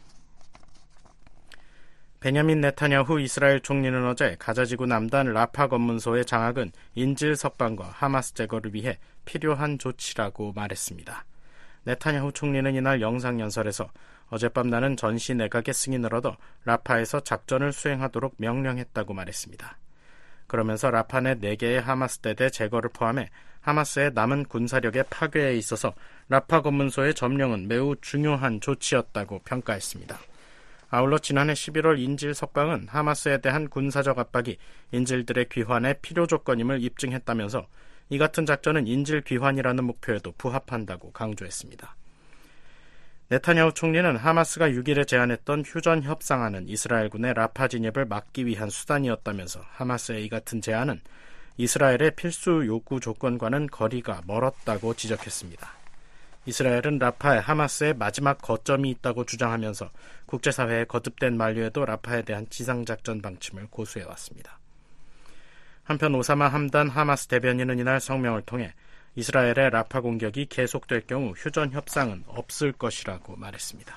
베냐민 네타냐후 이스라엘 총리는 어제 가자지구 남단 라파 검문소의 장악은 인질 석방과 하마스 제거를 위해 필요한 조치라고 말했습니다. 네타냐후 총리는 이날 영상연설에서 어젯밤 나는 전시 내각의 승인을 얻어 라파에서 작전을 수행하도록 명령했다고 말했습니다. 그러면서 라파 내 네 개의 하마스 대대 제거를 포함해 하마스의 남은 군사력의 파괴에 있어서 라파 검문소의 점령은 매우 중요한 조치였다고 평가했습니다. 아울러 지난해 십일월 인질 석방은 하마스에 대한 군사적 압박이 인질들의 귀환의 필요 조건임을 입증했다면서 이 같은 작전은 인질 귀환이라는 목표에도 부합한다고 강조했습니다. 네타냐후 총리는 하마스가 육 일에 제안했던 휴전 협상안은 이스라엘군의 라파 진입을 막기 위한 수단이었다면서 하마스의 이 같은 제안은 이스라엘의 필수 요구 조건과는 거리가 멀었다고 지적했습니다. 이스라엘은 라파에 하마스의 마지막 거점이 있다고 주장하면서 국제사회의 거듭된 만류에도 라파에 대한 지상작전 방침을 고수해왔습니다. 한편 오사마 함단 하마스 대변인은 이날 성명을 통해 이스라엘의 라파 공격이 계속될 경우 휴전 협상은 없을 것이라고 말했습니다.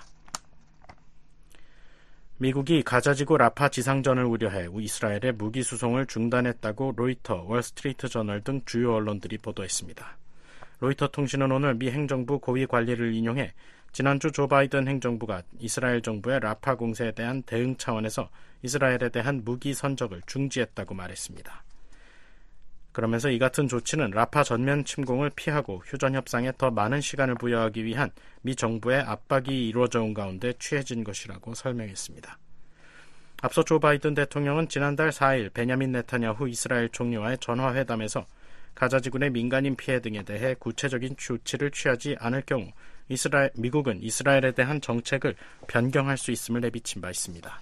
미국이 가자지구 라파 지상전을 우려해 이스라엘의 무기 수송을 중단했다고 로이터, 월스트리트 저널 등 주요 언론들이 보도했습니다. 로이터 통신은 오늘 미 행정부 고위 관리를 인용해 지난주 조 바이든 행정부가 이스라엘 정부의 라파 공세에 대한 대응 차원에서 이스라엘에 대한 무기 선적을 중지했다고 말했습니다. 그러면서 이 같은 조치는 라파 전면 침공을 피하고 휴전 협상에 더 많은 시간을 부여하기 위한 미 정부의 압박이 이루어져 온 가운데 취해진 것이라고 설명했습니다. 앞서 조 바이든 대통령은 지난달 사 일 베냐민 네타냐후 이스라엘 총리와의 전화회담에서 가자지군의 민간인 피해 등에 대해 구체적인 조치를 취하지 않을 경우 이스라엘, 미국은 이스라엘에 대한 정책을 변경할 수 있음을 내비친 바 있습니다.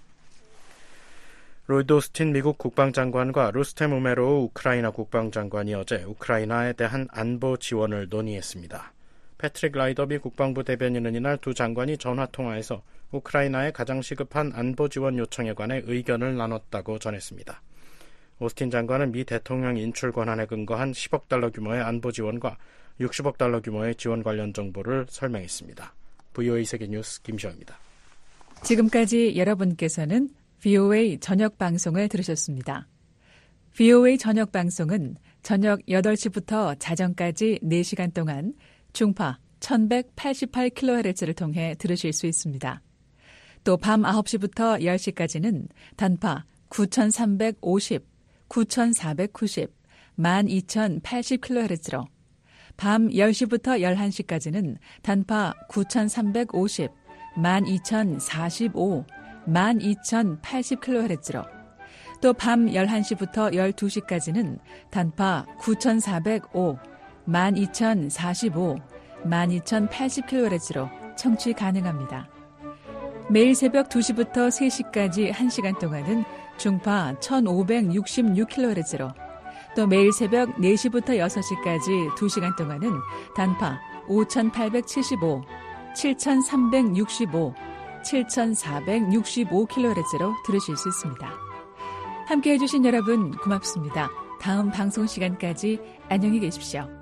로이드 오스틴 미국 국방장관과 루스템 우메로우 우크라이나 국방장관이 어제 우크라이나에 대한 안보 지원을 논의했습니다. 패트릭 라이더비 국방부 대변인은 이날 두 장관이 전화통화에서 우크라이나에 가장 시급한 안보 지원 요청에 관해 의견을 나눴다고 전했습니다. 오스틴 장관은 미 대통령 인출 권한에 근거한 십억 달러 규모의 안보 지원과 육십억 달러 규모의 지원 관련 정보를 설명했습니다. 브이오에이 세계뉴스 김시영입니다. 지금까지 여러분께서는 브이오에이 저녁 방송을 들으셨습니다. 브이오에이 저녁 방송은 저녁 여덟 시부터 자정까지 네 시간 동안 중파 천백팔십팔 킬로헤르츠를 통해 들으실 수 있습니다. 또 밤 아홉 시부터 열 시까지는 단파 구천삼백오십, 구천사백구십, 만 이천팔십 킬로헤르츠로 밤 열 시부터 열한 시까지는 단파 구천삼백오십, 만 이천사십오, 만 이천팔십 킬로헤르츠로 또 밤 열한 시부터 열두 시까지는 단파 구천사백오, 만 이천사십오, 만 이천팔십 킬로헤르츠로 청취 가능합니다. 매일 새벽 두 시부터 세 시까지 한 시간 동안은 중파 천오백육십육 킬로헤르츠로 또 매일 새벽 네 시부터 여섯 시까지 두 시간 동안은 단파 오천팔백칠십오, 칠천삼백육십오, 칠천사백육십오 킬로헤르츠로 들으실 수 있습니다. 함께해 주신 여러분 고맙습니다. 다음 방송 시간까지 안녕히 계십시오.